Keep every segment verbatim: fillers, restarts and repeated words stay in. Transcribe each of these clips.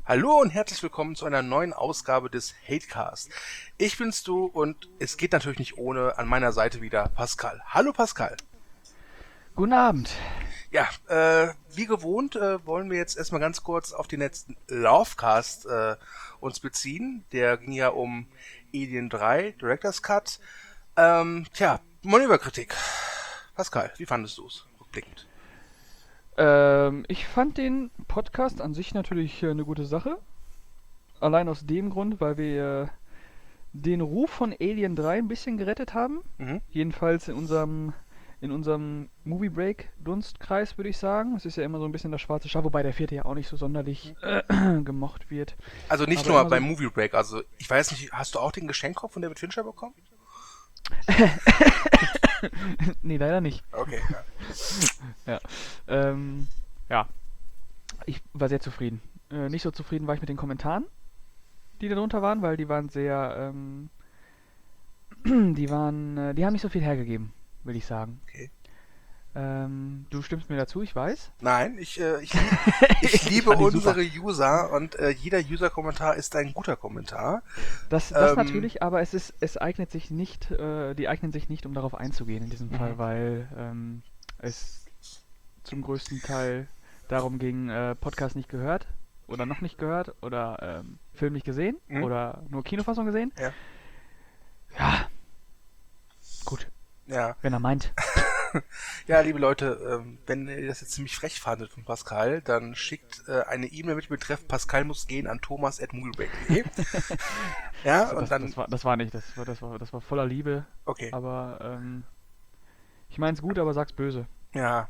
Hallo und herzlich willkommen zu einer neuen Ausgabe des Hatecast. Ich bin's du und es geht natürlich nicht ohne an meiner Seite wieder Pascal. Hallo Pascal. Guten Abend. Ja, äh, wie gewohnt äh, wollen wir jetzt erstmal ganz kurz auf den letzten Lovecast äh, uns beziehen. Der ging ja um Alien drei, Director's Cut. Ähm, tja, Manöverkritik. Pascal, wie fandest du's rückblickend? Ähm, ich fand den Podcast an sich natürlich äh, eine gute Sache. Allein aus dem Grund, weil wir äh, den Ruf von Alien drei ein bisschen gerettet haben. Mhm. Jedenfalls in unserem in unserem Movie Break Dunstkreis, würde ich sagen. Es ist ja immer so ein bisschen das schwarze Schaf, wobei der vierte ja auch nicht so sonderlich äh, gemocht wird. Also nicht Aber nur immer beim so- Movie Break, also ich weiß nicht, hast du auch den Geschenkkopf von David Fincher bekommen? Nee, leider nicht. Okay, ja. Ja. Ähm, ja. Ich war sehr zufrieden. Äh, nicht so zufrieden war ich mit den Kommentaren, die da drunter waren, weil die waren sehr, ähm, die waren, äh, die haben nicht so viel hergegeben, will ich sagen. Okay. Ähm, du stimmst mir dazu, ich weiß. Nein, ich, äh, ich, lieb, ich liebe fand die unsere User und äh, jeder User-Kommentar ist ein guter Kommentar. Das, das Ähm, natürlich, aber es ist, es eignet sich nicht, äh, die eignen sich nicht, um darauf einzugehen in diesem Fall, Mhm. weil ähm, es zum größten Teil darum ging, äh, Podcast nicht gehört oder noch nicht gehört oder ähm, Film nicht gesehen Mhm. oder nur Kinofassung gesehen. Ja. Ja, gut, Ja. wenn er meint. Ja, liebe Leute, ähm, wenn ihr das jetzt ziemlich frech fandet von Pascal, dann schickt äh, eine E-Mail mit dem Betreff Pascal muss gehen an thomas at moviebreak punkt de. Ja, Das, und das, dann, das, war, das war nicht, das war, das war, das war voller Liebe, okay, aber ähm, ich mein's gut, aber sag's böse. ja.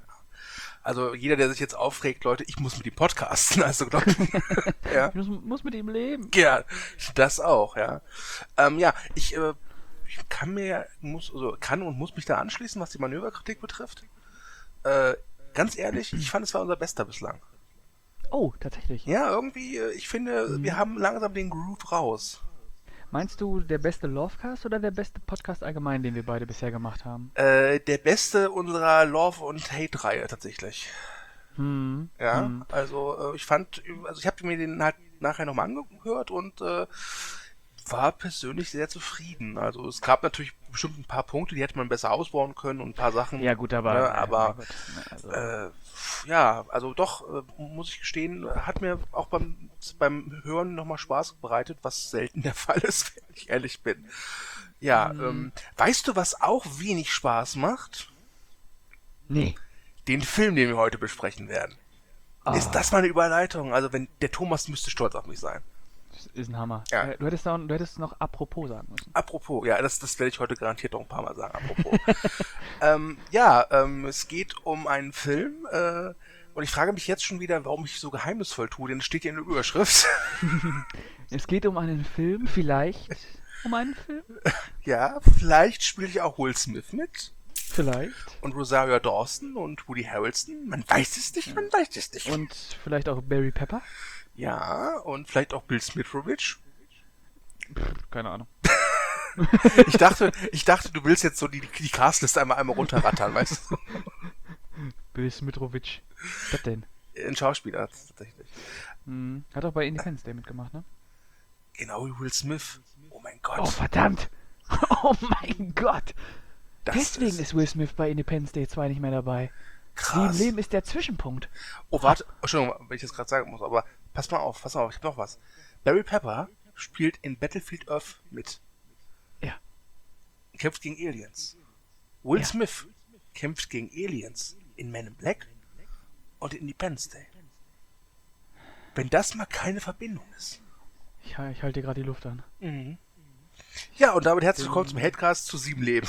Also jeder, der sich jetzt aufregt, Leute, ich muss mit ihm podcasten, also glaub, ja. Ich muss, muss mit ihm leben. Ja, das auch, ja. Ähm, ja, ich, äh, ich kann mir, muss, also kann und muss mich da anschließen, was die Manöverkritik betrifft. Äh, ganz ehrlich, ich fand, es war unser bester bislang. Oh, tatsächlich. Ja, irgendwie, äh, ich finde, Mhm. wir haben langsam den Groove raus. Meinst du der beste Lovecast oder der beste Podcast allgemein, den wir beide bisher gemacht haben? Äh, der beste unserer Love- und Hate-Reihe tatsächlich. Hm, Ja, hm. also äh, ich fand, also ich habe mir den halt nachher nochmal angehört und äh, war persönlich sehr zufrieden. Also es gab natürlich bestimmt ein paar Punkte, die hätte man besser ausbauen können und ein paar Sachen. Ja gut, aber, Ne, äh, aber mein Gott, ne, also, äh, ja, also doch, äh, muss ich gestehen, hat mir auch beim, beim Hören nochmal Spaß bereitet, was selten der Fall ist, wenn ich ehrlich bin. Ja, Hm. ähm, weißt du, was auch wenig Spaß macht? nee. Den Film, den wir heute besprechen werden. Ist Ah, das mal eine Überleitung? Also wenn der Thomas müsste stolz auf mich sein. das ist ein Hammer. Ja. Äh, Du hättest, da, du hättest noch apropos sagen müssen. Apropos, ja, das, das werde ich heute garantiert noch ein paar Mal sagen. Apropos. ähm, ja, ähm, es geht um einen Film äh, und ich frage mich jetzt schon wieder, warum ich so geheimnisvoll tue, denn es steht hier in der Überschrift. Es geht um einen Film, vielleicht um einen Film? Ja, vielleicht spielt ja auch Will Smith mit Vielleicht. und Rosario Dawson und Woody Harrelson. Man weiß es nicht, man weiß es nicht. Und vielleicht auch Barry Pepper? Ja, und vielleicht auch Bill Smitrovich. Pff, keine Ahnung. Ich dachte, ich dachte, du willst jetzt so die, die Castliste einmal einmal runterrattern, weißt du? Bill Smitrovich. Was ist das denn? Ein Schauspieler tatsächlich. Hm. Hat auch bei Independence Day mitgemacht, ne? Genau wie Will Smith. Oh mein Oh, Gott. verdammt! Oh mein Gott! Das Deswegen ist ist Will Smith bei Independence Day zwei nicht mehr dabei. krass. Sieben Leben ist der Zwischenpunkt. Oh, warte. Entschuldigung, wenn ich das gerade sagen muss, aber pass mal auf, pass mal auf, ich hab noch was. Barry Pepper spielt in Battlefield Earth mit. Ja. Kämpft gegen Aliens. Will Ja. Smith kämpft gegen Aliens in Men in Black und in Independence Day. Wenn das mal keine Verbindung ist. Ich, ich halte dir gerade die Luft an. Mhm. Ja, und damit herzlich willkommen zum Hatecast zu sieben Leben.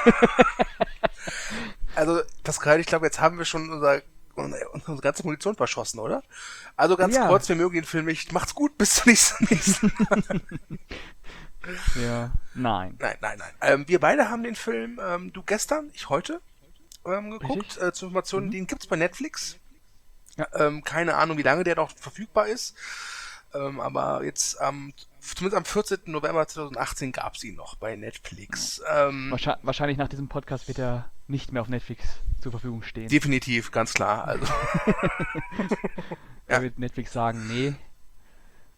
Also, Pascal, ich glaube, jetzt haben wir schon unser, unsere ganze Munition verschossen, oder? Also ganz Ja. kurz, wir mögen den Film nicht. Macht's gut, bis zum nächsten nächsten Mal. Ja. Nein. Nein, nein, nein. Ähm, wir beide haben den Film, ähm, du gestern, ich heute, ähm, geguckt. Richtig. Äh, zur Information, Mhm. den gibt's bei Netflix. Ja. Ähm, keine Ahnung, wie lange der noch verfügbar ist. Ähm, aber jetzt am, zumindest am vierzehnten November zweitausendachtzehn gab's ihn noch bei Netflix. Ähm, Wahrscheinlich, wahrscheinlich nach diesem Podcast wird er nicht mehr auf Netflix zur Verfügung stehen. definitiv, ganz klar. Also, Da ja. wird Netflix sagen, nee,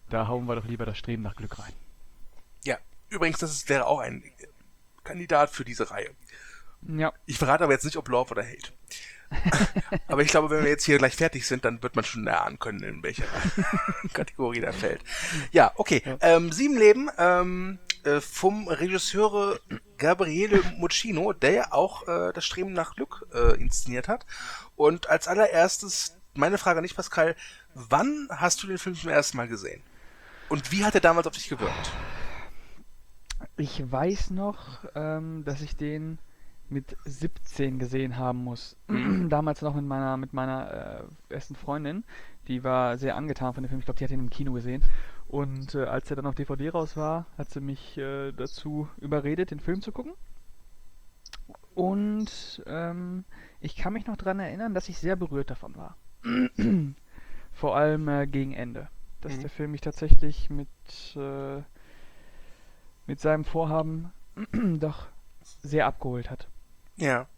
Da hauen wir doch lieber das Streben nach Glück rein. Ja, übrigens, das ist, wäre auch ein Kandidat für diese Reihe. Ja. Ich verrate aber jetzt nicht, ob Love oder Hate. Aber ich glaube, wenn wir jetzt hier gleich fertig sind, dann wird man schon erahnen können, in welcher Kategorie der fällt. Ja, okay. Ja. Ähm, Sieben Leben ähm, äh, vom Regisseur Gabriele Muccino, der ja auch äh, das Streben nach Glück äh, inszeniert hat. Und als allererstes, meine Frage nicht, Pascal, wann hast du den Film zum ersten Mal gesehen? Und wie hat er damals auf dich gewirkt? Ich weiß noch, ähm, dass ich den mit siebzehn gesehen haben muss. Damals noch mit meiner, mit meiner äh, besten Freundin. Die war sehr angetan von dem Film. Ich glaube, die hat ihn im Kino gesehen. Und äh, als er dann auf D V D raus war, hat sie mich äh, dazu überredet, den Film zu gucken. Und ähm, ich kann mich noch daran erinnern, dass ich sehr berührt davon war. Vor allem äh, gegen Ende. Dass Mhm. der Film mich tatsächlich mit, äh, mit seinem Vorhaben doch sehr abgeholt hat. Ja.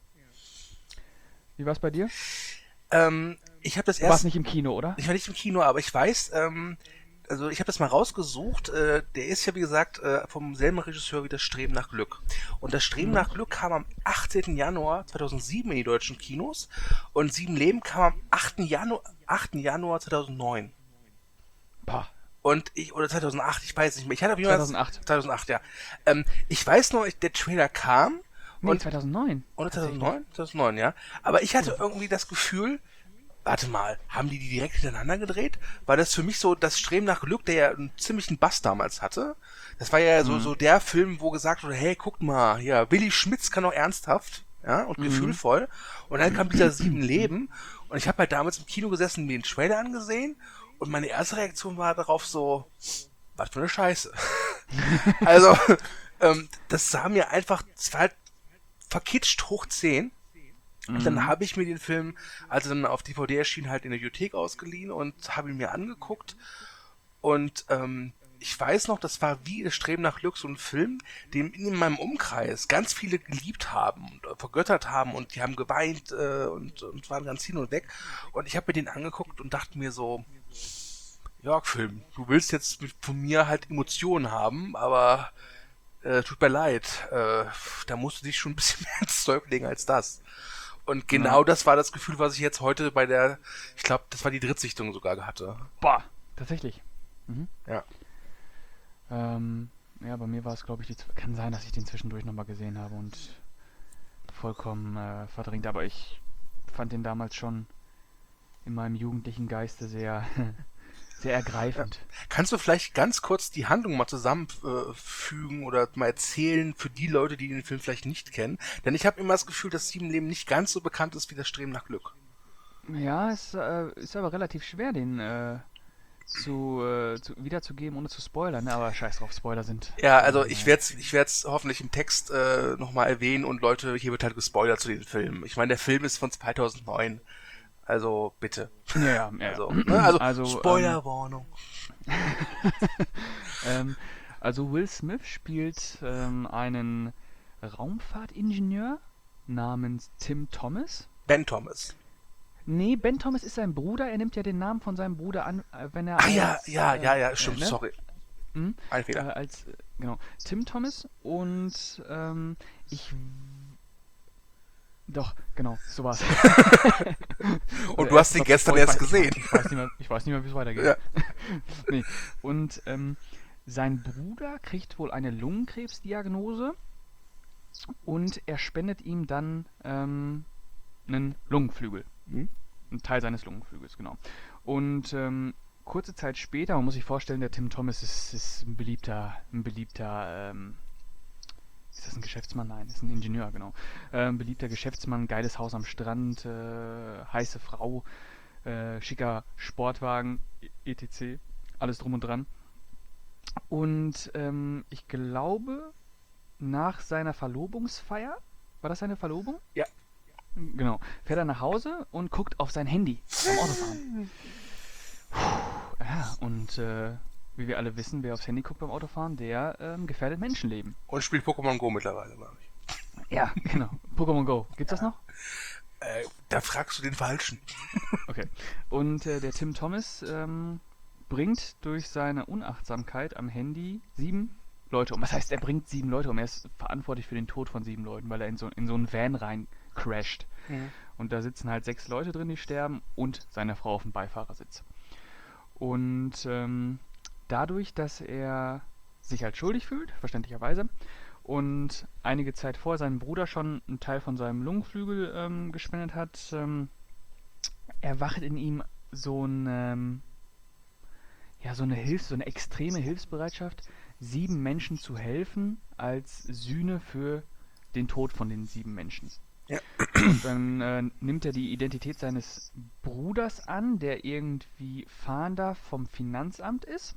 Wie war es bei dir? Ähm, ich habe das Du warst erst... nicht im Kino, oder? Ich war nicht im Kino, aber ich weiß, ähm, also ich habe das mal rausgesucht, äh, der ist ja wie gesagt äh, vom selben Regisseur wie das Streben nach Glück. Und das Streben Mhm. nach Glück kam am achtzehnten Januar zweitausendsieben in die deutschen Kinos und Sieben Leben kam am achten Januar, achten Januar zweitausendneun. Pah, Und ich, oder zweitausendacht, ich weiß nicht mehr. Ich hatte auf jeden Fall zweitausendacht. zweitausendacht, ja. Ähm, ich weiß noch, ich- der Trailer kam Nee, und zweitausendneun. oder Tatsächlich. zweitausendneun? zweitausendneun, ja. Aber ich hatte irgendwie das Gefühl, warte mal, haben die die direkt hintereinander gedreht? War das für mich so das Streben nach Glück, der ja einen ziemlichen Bass damals hatte? Das war ja so, Mhm. so der Film, wo gesagt wurde, hey, guck mal, ja, Willi Schmitz kann auch ernsthaft, ja, und Mhm. gefühlvoll. Und dann kam dieser Sieben Leben und ich habe halt damals im Kino gesessen, mir den Trailer angesehen und meine erste Reaktion war darauf so, was für eine Scheiße. Also, ähm, das sah mir einfach, es war halt verkitscht hoch zehn. Und dann Mhm. habe ich mir den Film, als er dann auf D V D erschien, halt in der Bibliothek ausgeliehen und habe ihn mir angeguckt. Und ähm, ich weiß noch, das war wie das Streben nach Glück, so ein Film, den in meinem Umkreis ganz viele geliebt haben und äh, vergöttert haben und die haben geweint äh, und, und waren ganz hin und weg. Und ich habe mir den angeguckt und dachte mir so, Jörg, Film, du willst jetzt mit, von mir halt Emotionen haben, aber äh, tut mir leid, äh, da musst du dich schon ein bisschen mehr ins Zeug legen als das. Und genau Ja. das war das Gefühl, was ich jetzt heute bei der, ich glaube, das war die Drittsichtung sogar hatte. Boah, tatsächlich. Mhm. Ja. Ähm, ja, bei mir war es, glaube ich, die, Z- kann sein, dass ich den zwischendurch nochmal gesehen habe und vollkommen äh, verdrängt, aber ich fand den damals schon in meinem jugendlichen Geiste sehr, sehr ergreifend. Kannst du vielleicht ganz kurz die Handlung mal zusammenfügen oder mal erzählen für die Leute, die den Film vielleicht nicht kennen? Denn ich habe immer das Gefühl, dass Sieben Leben nicht ganz so bekannt ist wie das Streben nach Glück. Ja, es äh, ist aber relativ schwer, den äh, zu, äh, zu wiederzugeben, ohne zu spoilern, ne? Aber scheiß drauf, Spoiler sind. Ja, also äh, ich werde es ich werd's hoffentlich im Text äh, nochmal erwähnen und Leute, hier wird halt gespoilert zu den Filmen. Ich meine, der Film ist von zweitausendneun, also bitte. Ja, ja, ja. ja. Also, ne? also, Also, Spoilerwarnung. Ähm, also Will Smith spielt ähm, einen Raumfahrtingenieur namens Tim Thomas. Ben Thomas. Nee, Ben Thomas ist sein Bruder. Er nimmt ja den Namen von seinem Bruder an, äh, wenn er Ah ja, als, ja, äh, ja, ja, stimmt, äh, ne? sorry. Mhm. Ein Äh, Fehler. als äh, genau Tim Thomas und ähm, ich doch genau so war's. Und du hast den gestern erst gesehen. Ich weiß nicht mehr, ich weiß nicht mehr, wie es weitergeht. Ja. Nee. Und ähm, sein Bruder kriegt wohl eine Lungenkrebsdiagnose und er spendet ihm dann ähm, einen Lungenflügel. Hm? Ein Teil seines Lungenflügels, genau. Und ähm, kurze Zeit später, man muss sich vorstellen, der Tim Thomas ist, ist ein beliebter, ein beliebter, ähm, ist das ein Geschäftsmann? Nein, ist ein Ingenieur, genau. Ähm, beliebter Geschäftsmann, geiles Haus am Strand, äh, heiße Frau, äh, schicker Sportwagen, et cetera. Alles drum und dran. Und ähm, ich glaube, nach seiner Verlobungsfeier, war das seine Verlobung? Ja. Genau. Fährt er nach Hause und guckt auf sein Handy beim Autofahren. Puh, ja, und äh, wie wir alle wissen, wer aufs Handy guckt beim Autofahren, der ähm, gefährdet Menschenleben. Und spielt Pokémon Go mittlerweile, glaube ich. Ja, genau. Pokémon Go. Gibt's das noch? Äh, da fragst du den Falschen. Okay. Und äh, der Tim Thomas ähm, bringt durch seine Unachtsamkeit am Handy sieben Leute um. Was heißt, er bringt sieben Leute um? Er ist verantwortlich für den Tod von sieben Leuten, weil er in so, in so einen Van rein crasht. Mhm. Und da sitzen halt sechs Leute drin, die sterben und seine Frau auf dem Beifahrersitz. Und ähm, dadurch, dass er sich halt schuldig fühlt, verständlicherweise, und einige Zeit vor seinem Bruder schon einen Teil von seinem Lungenflügel ähm, gespendet hat, ähm, erwacht in ihm so ein, ähm, ja, so eine Hilfs-, so eine extreme Hilfsbereitschaft, sieben Menschen zu helfen, als Sühne für den Tod von den sieben Menschen. Ja. Und dann äh, nimmt er die Identität seines Bruders an, der irgendwie Fahnder vom Finanzamt ist,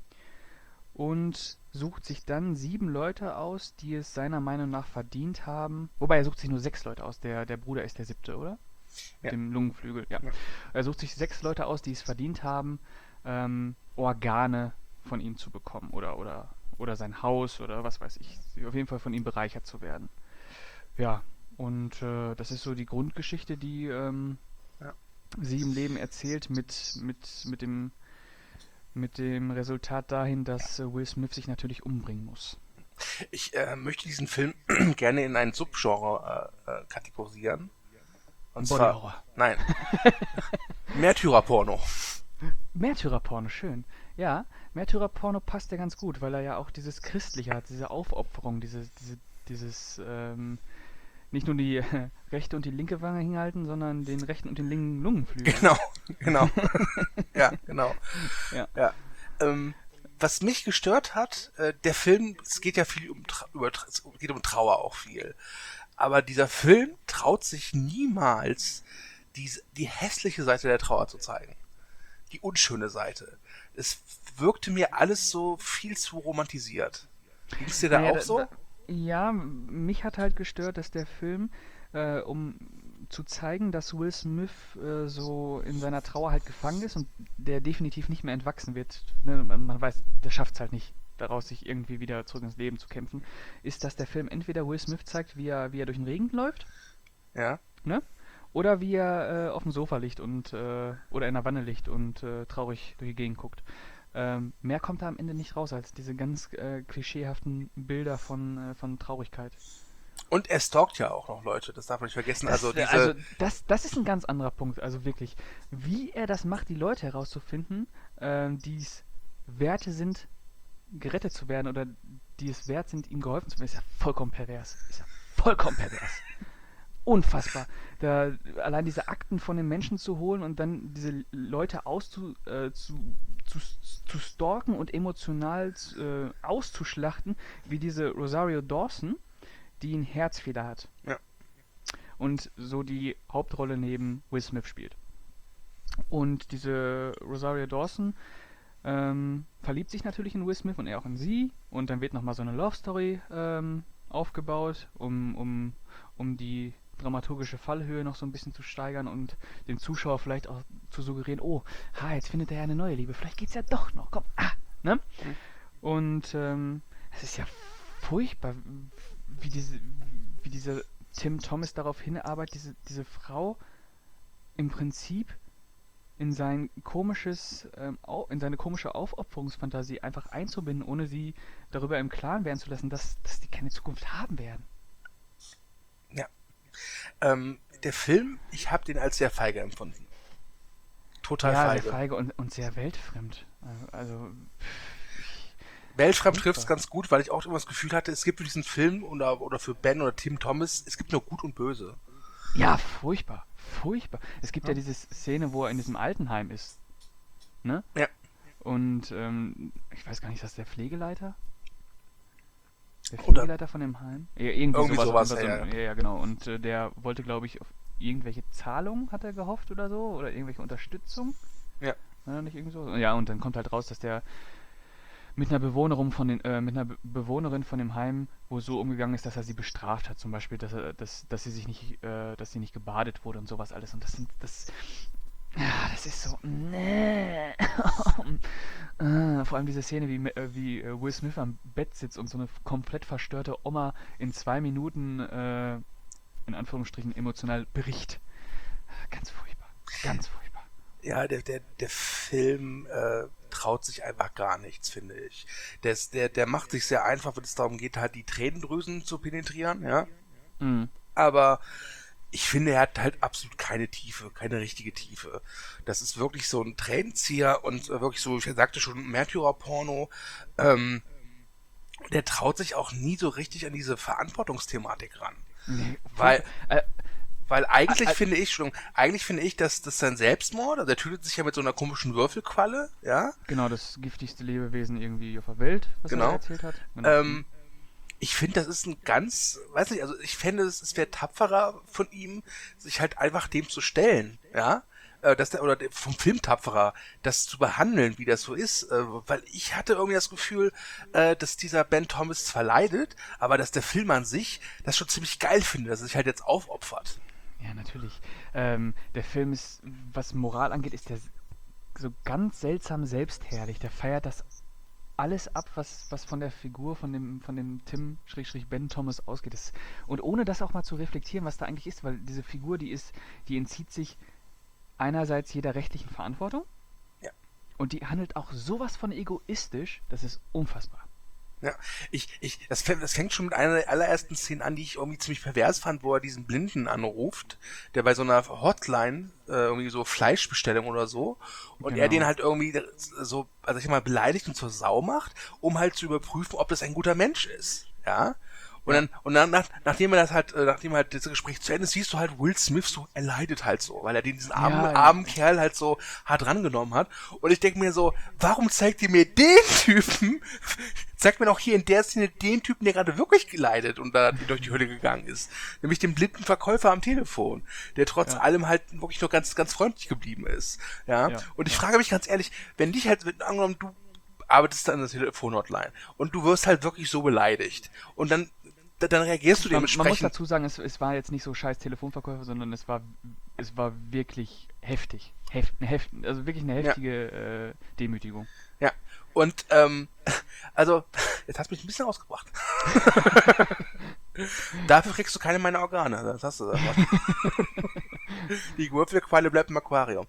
und sucht sich dann sieben Leute aus, die es seiner Meinung nach verdient haben. Wobei, er sucht sich nur sechs Leute aus. Der, der Bruder ist der siebte, oder? Mit Ja. dem Lungenflügel, ja. Ja. Er sucht sich sechs Leute aus, die es verdient haben, ähm, Organe von ihm zu bekommen. Oder, oder, oder sein Haus oder was weiß ich. Auf jeden Fall von ihm bereichert zu werden. Ja, und äh, das ist so die Grundgeschichte, die ähm, Ja. sie im Leben erzählt, mit, mit, mit dem mit dem Resultat dahin, dass äh, Will Smith sich natürlich umbringen muss. Ich äh, möchte diesen Film gerne in ein Subgenre äh, äh, kategorisieren. Und Body zwar, Horror. nein, Märtyrerporno. Märtyrerporno, schön. Ja, Märtyrerporno passt ja ganz gut, weil er ja auch dieses Christliche hat, diese Aufopferung, diese, diese, dieses, ähm, nicht nur die äh, rechte und die linke Wange hinhalten, sondern den rechten und den linken Lungenflügel. Genau, genau. Ja, genau. Ja. Ja. Ähm, was mich gestört hat, äh, der Film, es geht ja viel um, Tra- über, Tra- es geht um Trauer auch viel. Aber dieser Film traut sich niemals, die, die hässliche Seite der Trauer zu zeigen. Die unschöne Seite. Es wirkte mir alles so viel zu romantisiert. Ging es dir da Naja, auch da, so? da, ja, mich hat halt gestört, dass der Film, äh, um zu zeigen, dass Will Smith äh, so in seiner Trauer halt gefangen ist und der definitiv nicht mehr entwachsen wird, ne, man, man weiß, der schafft es halt nicht, daraus sich irgendwie wieder zurück ins Leben zu kämpfen, ist, dass der Film entweder Will Smith zeigt, wie er, wie er durch den Regen läuft, Ja. ne? Oder wie er äh, auf dem Sofa liegt und äh, oder in der Wanne liegt und äh, traurig durch die Gegend guckt. Ähm, mehr kommt da am Ende nicht raus als diese ganz äh, klischeehaften Bilder von, äh, von Traurigkeit. Und er stalkt ja auch noch Leute, das darf man nicht vergessen. Das, Also äh, diese, also das, das ist ein ganz anderer Punkt, also wirklich. Wie er das macht, die Leute herauszufinden, ähm, die es Werte sind, gerettet zu werden oder die es wert sind, ihm geholfen zu werden, ist ja vollkommen pervers. Ist ja vollkommen pervers. Unfassbar. Da, allein diese Akten von den Menschen zu holen und dann diese Leute auszu, äh, zu, zu, zu stalken und emotional äh, auszuschlachten, wie diese Rosario Dawson, die einen Herzfehler hat. Ja. Und so die Hauptrolle neben Will Smith spielt. Und diese Rosario Dawson ähm, verliebt sich natürlich in Will Smith und er auch in sie. Und dann wird nochmal so eine Love Story ähm, aufgebaut, um, um, um die dramaturgische Fallhöhe noch so ein bisschen zu steigern und dem Zuschauer vielleicht auch zu suggerieren, oh, ha, jetzt findet er ja eine neue Liebe, vielleicht geht's ja doch noch, komm, ah, ne? Mhm. Und ähm, es ist ja furchtbar, wie diese, wie dieser Tim Thomas darauf hinarbeitet, diese, diese Frau im Prinzip in sein komisches, ähm, au- in seine komische Aufopferungsfantasie einfach einzubinden, ohne sie darüber im Klaren werden zu lassen, dass, dass die keine Zukunft haben werden. Ja. Ähm, der Film, ich habe den als sehr feige empfunden. Total Ja, feige. sehr feige und, und sehr weltfremd. Also, also Weltfremd trifft es furchtbar. ganz gut, weil ich auch immer das Gefühl hatte, es gibt für diesen Film oder, oder für Ben oder Tim Thomas, es gibt nur Gut und Böse. Ja, furchtbar, furchtbar. Es gibt ja Ja. diese Szene, wo er in diesem Altenheim ist, ne? Ja. Und ähm, ich weiß gar nicht, ist das der Pflegeleiter? Der Oder Pflegeleiter von dem Heim? Ja, irgendwie, irgendwie sowas. sowas, auf jeden ja, Fall so ein- ja, ja, genau. Und äh, der wollte, glaube ich, auf irgendwelche Zahlungen hat er gehofft oder so, oder irgendwelche Unterstützung. Ja. Ja, nicht irgendwie so. Ja, und dann kommt halt raus, dass der mit einer Bewohnerin von den, äh, mit einer Be Bewohnerin von dem Heim wo so umgegangen ist, dass er sie bestraft hat, zum Beispiel, dass er, dass, dass sie sich nicht, äh, dass sie nicht gebadet wurde und sowas alles. Und das sind, das, ja, das ist so, nee. Äh, vor allem diese Szene, wie, Me- äh, wie äh, Will Smith am Bett sitzt und so eine komplett verstörte Oma in zwei Minuten, äh, in Anführungsstrichen, emotional bricht. Ganz furchtbar, ganz furchtbar. Ja, der, der, der Film äh, traut sich einfach gar nichts, finde ich. Der, ist- der, der macht sich sehr einfach, wenn es darum geht, halt die Tränendrüsen zu penetrieren, ja. Mhm. Aber ich finde, er hat halt absolut keine Tiefe, keine richtige Tiefe. Das ist wirklich so ein Tränenzieher und äh, wirklich so, ich sagte schon, Märtyrer-Porno. Ähm, der traut sich auch nie so richtig an diese Verantwortungsthematik ran. Nee, Weil, furchtbar. Äh, weil äh, eigentlich äh, finde ich schon, eigentlich finde ich, dass das sein Selbstmord, also er tötet sich ja mit so einer komischen Würfelqualle, ja, genau, das giftigste Lebewesen irgendwie auf der Welt, was er da genau. erzählt hat. Genau. Mhm. Ähm, ich finde, das ist ein ganz, weiß nicht, also ich fände, es, es wäre tapferer von ihm, sich halt einfach dem zu stellen, ja, äh, dass der, oder der- vom Film tapferer, das zu behandeln, wie das so ist, äh, weil ich hatte irgendwie das Gefühl, äh, dass dieser Ben Thomas zwar leidet, aber dass der Film an sich das schon ziemlich geil findet, dass er sich halt jetzt aufopfert. Ja, natürlich. Ähm, der Film ist, was Moral angeht, ist der s- so ganz seltsam selbstherrlich. Der feiert das alles ab, was, was von der Figur von dem, von dem Tim Schrägstrich Ben Thomas ausgeht. Das, und ohne das auch mal zu reflektieren, was da eigentlich ist, weil diese Figur, die ist, die entzieht sich einerseits jeder rechtlichen Verantwortung Ja. und die handelt auch sowas von egoistisch, das ist unfassbar. Ja, ich, ich, das, fängt- das fängt schon mit einer der allerersten Szenen an, die ich irgendwie ziemlich pervers fand, wo er diesen Blinden anruft, der bei so einer Hotline, äh, irgendwie so Fleischbestellung oder so, und er den Genau. halt irgendwie so, also ich sag mal, beleidigt und zur Sau macht, um halt zu überprüfen, ob das ein guter Mensch ist. Ja. Und Ja. dann, und dann, nach, nachdem er das halt, äh, nachdem halt das Gespräch zu Ende ist, siehst du halt Will Smith so, er leidet halt so, weil er den, diesen armen, Ja, ja. armen Kerl halt so hart rangenommen hat. Und ich denke mir so, warum zeigt ihr mir den Typen? Zeigt mir doch hier in der Szene den Typen, der gerade wirklich geleidet und da durch die Hölle gegangen ist. Nämlich den blinden Verkäufer am Telefon, der trotz Ja. allem halt wirklich nur ganz, ganz freundlich geblieben ist. Ja. Ja. Und ich Ja. frage mich ganz ehrlich, wenn dich halt, wenn, angenommen, du arbeitest da an der Telefonhotline und du wirst halt wirklich so beleidigt und dann da- dann reagierst du Man, man muss dementsprechend. dazu sagen, es, es war jetzt nicht so scheiß Telefonverkäufer, sondern es war, es war wirklich heftig. Heft, eine heft, also wirklich eine Ja, heftige äh, Demütigung. ja. Und ähm, also, jetzt hast du mich ein bisschen ausgebracht. Dafür kriegst du keine meiner Organe. Das hast du einfach. Die Würfelqualle bleibt im Aquarium.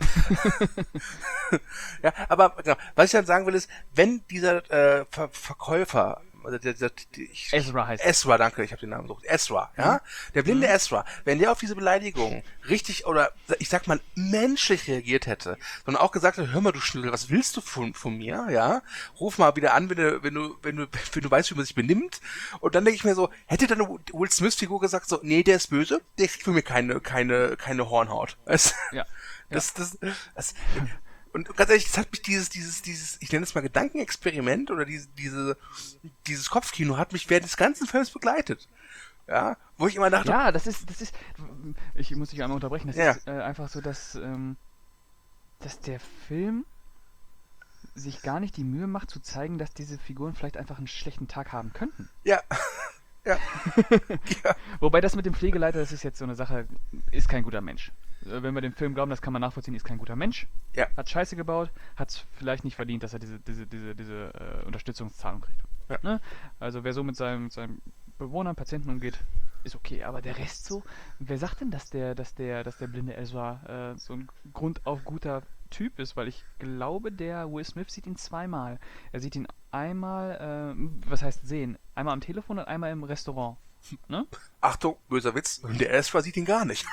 Ja, aber genau, was ich dann sagen will ist, wenn dieser äh, Ver Verkäufer, also der, der, der, ich, Ezra heißt er. Ezra, danke, ich habe den Namen gesucht, Ezra, ja, Mhm. der blinde Mhm. Ezra, wenn der auf diese Beleidigung richtig oder ich sag mal menschlich reagiert hätte, sondern auch gesagt hätte, hör mal du Schnüssel, was willst du von, von mir, ja, ruf mal wieder an, wenn du, wenn du, wenn du, wenn du weißt, wie man sich benimmt, und dann denke ich mir so, hätte dann eine Will Smith Figur gesagt so, nee, der ist böse, der kriegt von mir keine, keine, keine Hornhaut, weißt? Ja. Ja. Das, das, das, und ganz ehrlich, das hat mich dieses, dieses, dieses, ich nenne es mal Gedankenexperiment oder diese, diese, dieses Kopfkino hat mich während des ganzen Films begleitet. Ja, wo ich immer dachte, Ja, das ist, das ist, ich muss dich einmal unterbrechen, das ja, ist äh, einfach so, dass, ähm, dass der Film sich gar nicht die Mühe macht zu zeigen, dass diese Figuren vielleicht einfach einen schlechten Tag haben könnten. ja, ja, ja, Wobei das mit dem Pflegeleiter, das ist jetzt so eine Sache, ist kein guter Mensch. Äh, Wenn wir dem Film glauben, das kann man nachvollziehen, ist kein guter Mensch. ja, Hat Scheiße gebaut, hat es vielleicht nicht verdient, dass er diese, diese, diese, diese äh, Unterstützungszahlung kriegt. ja, Ne? Also wer so mit seinem, mit seinem Bewohnern, Patienten umgeht, ist okay. Aber der Rest so, wer sagt denn, dass der, dass der, dass der blinde Ezra äh, so ein grundauf guter Typ ist? Weil ich glaube, der Will Smith sieht ihn zweimal. Er sieht ihn einmal, äh, was heißt sehen? Einmal am Telefon und einmal im Restaurant. Ne? Achtung, böser Witz, und der Ezra sieht ihn gar nicht.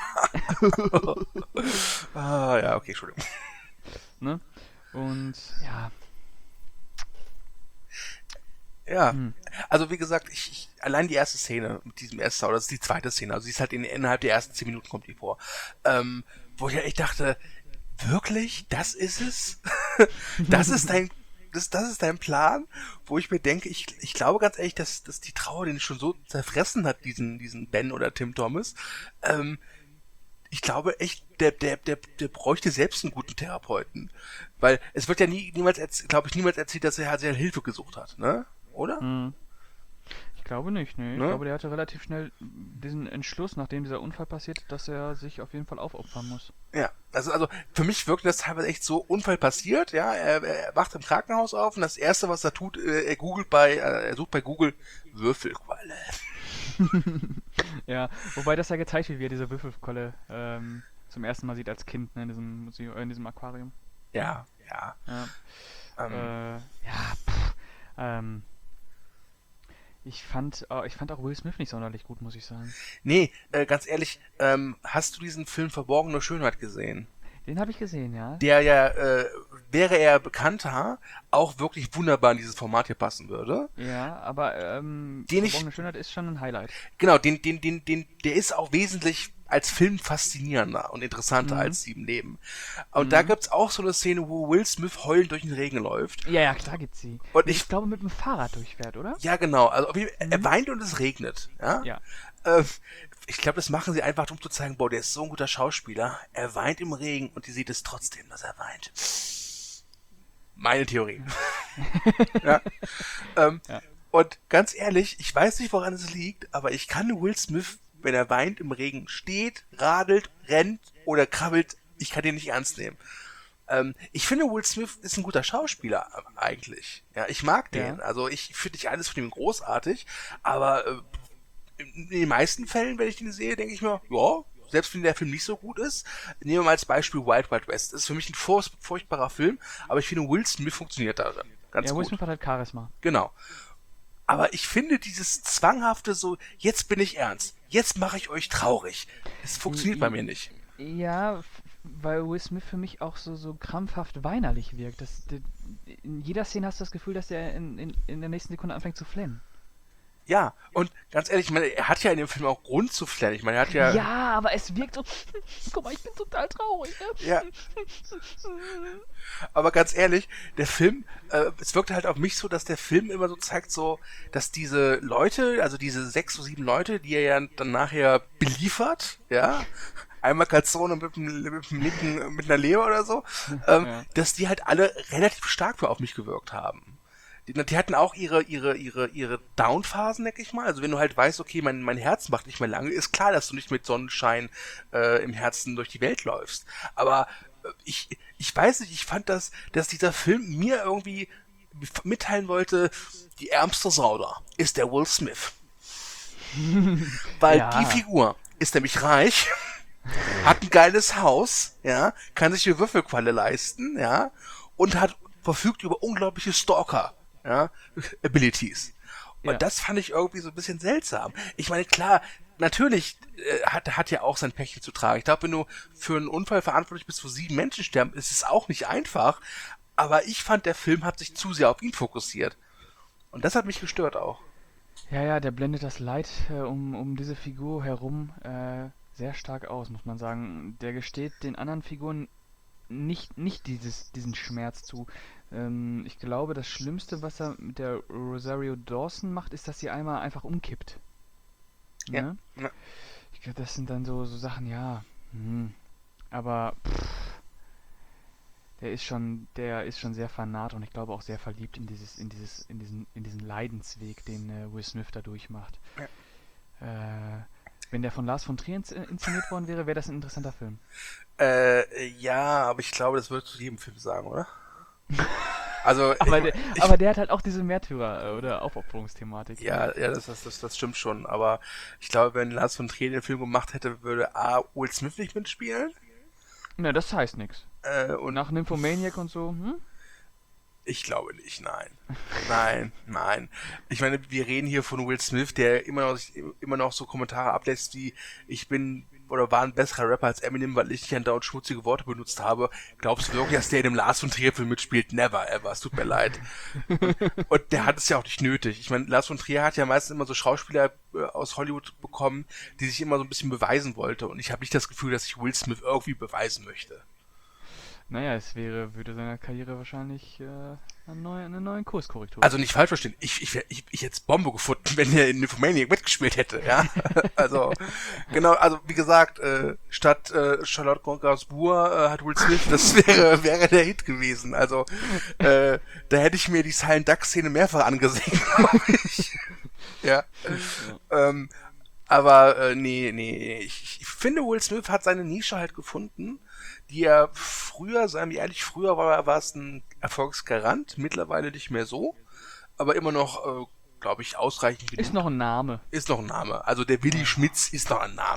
Ah, ja, okay, Entschuldigung. Ne? Und ja, Ja, hm. also wie gesagt, ich, ich allein die erste Szene mit diesem Esther, oder das ist die zweite Szene, also sie ist halt in, innerhalb der ersten zehn Minuten kommt die vor, ähm, wo ich ja echt dachte, wirklich, das ist es? Das ist dein, das, das ist dein Plan? Wo ich mir denke, ich, ich glaube ganz ehrlich, dass, dass die Trauer den schon so zerfressen hat, diesen, diesen Ben oder Tim Thomas, ähm, ich glaube echt, der, der, der, der bräuchte selbst einen guten Therapeuten. Weil es wird ja nie, niemals, glaube ich, niemals erzählt, dass er halt sehr Hilfe gesucht hat, ne? Oder? Hm. Ich glaube nicht, nee. Ich Ne? glaube, der hatte relativ schnell diesen Entschluss, nachdem dieser Unfall passiert, dass er sich auf jeden Fall aufopfern muss. Ja, also, also für mich wirkt das teilweise echt so, Unfall passiert, ja, er, er wacht im Krankenhaus auf und das erste, was er tut, äh, er googelt bei, äh, er sucht bei Google Würfelqualle. Ja, wobei das ja gezeigt wird, wie er diese Würfelkolle ähm, zum ersten Mal sieht als Kind, ne, in diesem Museum, äh, in diesem Aquarium. Ja, ja. Ja. Ähm, Äh, ja, pff, ähm, ich fand, äh, ich fand auch Will Smith nicht sonderlich gut, muss ich sagen. nee, äh, ganz ehrlich, ähm, hast du diesen Film Verborgene Schönheit gesehen? Den habe ich gesehen, ja. Der ja, äh, wäre er bekannter, auch wirklich wunderbar in dieses Format hier passen würde. Ja, aber ähm, Den ich, Verborgene Schönheit ist schon ein Highlight. genau, den, den, den, den, der ist auch wesentlich als Film faszinierender und interessanter Mhm. als Sieben Leben. Und da Mhm. gibt's auch so eine Szene, wo Will Smith heulend durch den Regen läuft. Ja, ja, klar gibt's sie. Und Der, ich, ich glaube, mit dem Fahrrad durchfährt, oder? ja genau, also auf jeden Fall, er Mhm. weint und es regnet, ja. Ja. Äh, ich glaube, das machen sie einfach, um zu zeigen, boah, der ist so ein guter Schauspieler. Er weint im Regen und die sieht es trotzdem, dass er weint. Meine Theorie. Ja. Ähm, Ja. und ganz ehrlich, ich weiß nicht, woran es liegt, aber ich kann Will Smith, wenn er weint im Regen, steht, radelt, rennt oder krabbelt, ich kann den nicht ernst nehmen. Ähm, ich finde, Will Smith ist ein guter Schauspieler äh, eigentlich. Ja, ich mag den. Ja. Also ich finde nicht alles von ihm großartig, aber äh, in den meisten Fällen, wenn ich den sehe, denke ich mir, ja, selbst wenn der Film nicht so gut ist, nehmen wir mal als Beispiel Wild Wild West. Das ist für mich ein furch- furchtbarer Film, aber ich finde, Will Smith funktioniert darin. Ganz Ja, Will gut. Smith hat halt Charisma. Genau. Aber ich finde dieses zwanghafte so, jetzt bin ich ernst, jetzt mache ich euch traurig. Es funktioniert bei mir nicht. Ja, f- weil Will Smith für mich auch so, so krampfhaft weinerlich wirkt. Das, d- in jeder Szene hast du das Gefühl, dass er in, in, in der nächsten Sekunde anfängt zu flennen. Ja, und ganz ehrlich, ich meine, er hat ja in dem Film auch Grund zu flennen. Ich meine, er hat ja... Ja, aber es wirkt so. Guck mal, ich bin total traurig. Ne? Ja, aber ganz ehrlich, der Film, äh, es wirkt halt auf mich so, dass der Film immer so zeigt, so, dass diese Leute, also diese sechs oder sieben Leute, die er ja dann nachher beliefert, ja, einmal Calzone mit, einem- mit, einem linken- mit einer Leber oder so, ähm, Ja. dass die halt alle relativ stark für auf mich gewirkt haben. Die, die hatten auch ihre, ihre, ihre, ihre Down-Phasen, denke ich mal. Also wenn du halt weißt, okay, mein, mein Herz macht nicht mehr lange, ist klar, dass du nicht mit Sonnenschein äh, im Herzen durch die Welt läufst. Aber äh, ich, ich weiß nicht, ich fand das, dass dieser Film mir irgendwie mitteilen wollte, die ärmste Sau da ist der Will Smith. Weil Ja. die Figur ist nämlich reich, hat ein geiles Haus, ja, kann sich eine Würfelqualle leisten, ja, und hat verfügt über unglaubliche Stalker, ja, Abilities. Und Ja. das fand ich irgendwie so ein bisschen seltsam. Ich meine, klar, natürlich äh, hat, hat ja auch sein Päckchen zu tragen. Ich glaube, wenn du für einen Unfall verantwortlich bist, wo sieben Menschen sterben, ist es auch nicht einfach. Aber ich fand, der Film hat sich zu sehr auf ihn fokussiert. Und das hat mich gestört auch. Ja, ja, der blendet das Leid äh, um, um diese Figur herum äh, sehr stark aus, muss man sagen. Der gesteht den anderen Figuren nicht, nicht dieses, diesen Schmerz zu. Ähm, ich glaube, das Schlimmste, was er mit der Rosario Dawson macht, ist, dass sie einmal einfach umkippt. Ja. Ne? Ja. Ich glaube, das sind dann so, so Sachen, ja. Hm. Aber pff, der ist schon, der ist schon sehr fanat und ich glaube auch sehr verliebt in dieses, in dieses, in diesen, in diesen Leidensweg, den äh, Will Smith da durchmacht. Äh, wenn der von Lars von Trier ins- inszeniert worden wäre, wäre das ein interessanter Film. Äh, ja, aber ich glaube, das würdest du jedem Film sagen, oder? Also, Aber ich, der, ich, aber der hat halt auch diese Märtyrer- äh, oder Aufopferungsthematik. ja, ja, das, das, das, das stimmt schon. Aber ich glaube, wenn Lars von Trier den Film gemacht hätte, würde A. Will Smith nicht mitspielen. Ne, das heißt nichts. Äh, Und und nach Nymphomaniac und so, hm? ich glaube nicht, nein. Nein, nein. Ich meine, wir reden hier von Will Smith, der immer noch, immer noch so Kommentare ablässt wie, ich bin oder war ein besserer Rapper als Eminem, weil ich nicht andauernd schmutzige Worte benutzt habe. Glaubst du wirklich, dass der in dem Lars von Trier Film mitspielt? Never ever, es tut mir leid. Und, und der hat es ja auch nicht nötig. Ich meine, Lars von Trier hat ja meistens immer so Schauspieler äh, aus Hollywood bekommen, die sich immer so ein bisschen beweisen wollte. Und ich habe nicht das Gefühl, dass ich Will Smith irgendwie beweisen möchte. Naja, es wäre, würde seiner Karriere wahrscheinlich äh, eine, neue, eine neue Kurskorrektur. Also nicht falsch verstehen, ich, ich, ich, ich hätte Bombe gefunden, wenn er in Nymphomaniac mitgespielt hätte, ja. Also, genau, also wie gesagt, äh, statt äh, Charlotte Gainsbourg äh, hat Will Smith, das wäre, wäre der Hit gewesen. Also, äh, da hätte ich mir die Silent Duck-Szene mehrfach angesehen, glaube ich. Ja. Ähm, aber äh, nee, nee, ich, ich finde, Will Smith hat seine Nische halt gefunden, die er früher, seien wir ehrlich, früher war, war es ein Erfolgsgarant, mittlerweile nicht mehr so, aber immer noch, äh, glaube ich, ausreichend genug. Ist noch ein Name. Ist noch ein Name. Also der Willi Schmitz ist noch ein Name.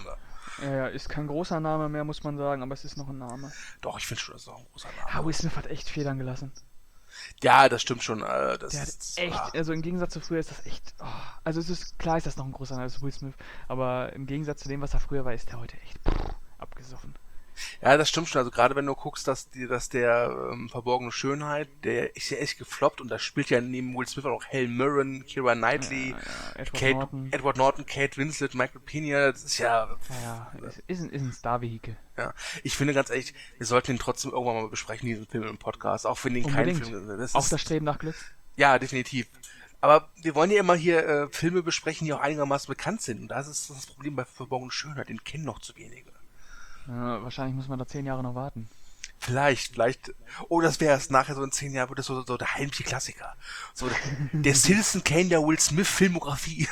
Ja, ja, ist kein großer Name mehr, muss man sagen, aber es ist noch ein Name. Doch, ich finde schon, das ist auch ein großer Ah, Name. Will Smith hat echt Federn gelassen. Ja, das stimmt schon. Äh, das Der hat ist, echt, ah. also im Gegensatz zu früher ist das echt, oh, also es ist, klar ist das noch ein großer Name, das ist Will Smith, aber im Gegensatz zu dem, was er früher war, ist der heute echt pff, abgesoffen. Ja, das stimmt schon. Also gerade wenn du guckst, dass die, dass der ähm, verborgene Schönheit, der ist ja echt gefloppt und da spielt ja neben Will Smith auch noch Helen Mirren, Keira Knightley, Ja, ja, Edward Kate, Norton. Edward Norton, Kate Winslet, Michael Pena. Das ist ja, Ja, ja, ist, ist, ein, ist ein Star-Vehikel. ja. Ich finde ganz ehrlich, wir sollten ihn trotzdem irgendwann mal besprechen, diesen Film im Podcast. Auch wenn den keinen Unbedingt. Film. Das Auch ist, das Streben nach Glück. ja, definitiv. Aber wir wollen ja immer hier äh, Filme besprechen, die auch einigermaßen bekannt sind. Und das ist das Problem bei verborgener Schönheit. Den kennen noch zu wenige. Ja, wahrscheinlich muss man da zehn Jahre noch warten. Vielleicht, vielleicht. Oh, das wäre es. Nachher so in zehn Jahren wird das so, so der heimliche Klassiker. So der Citizen Kane der Will Smith Filmografie.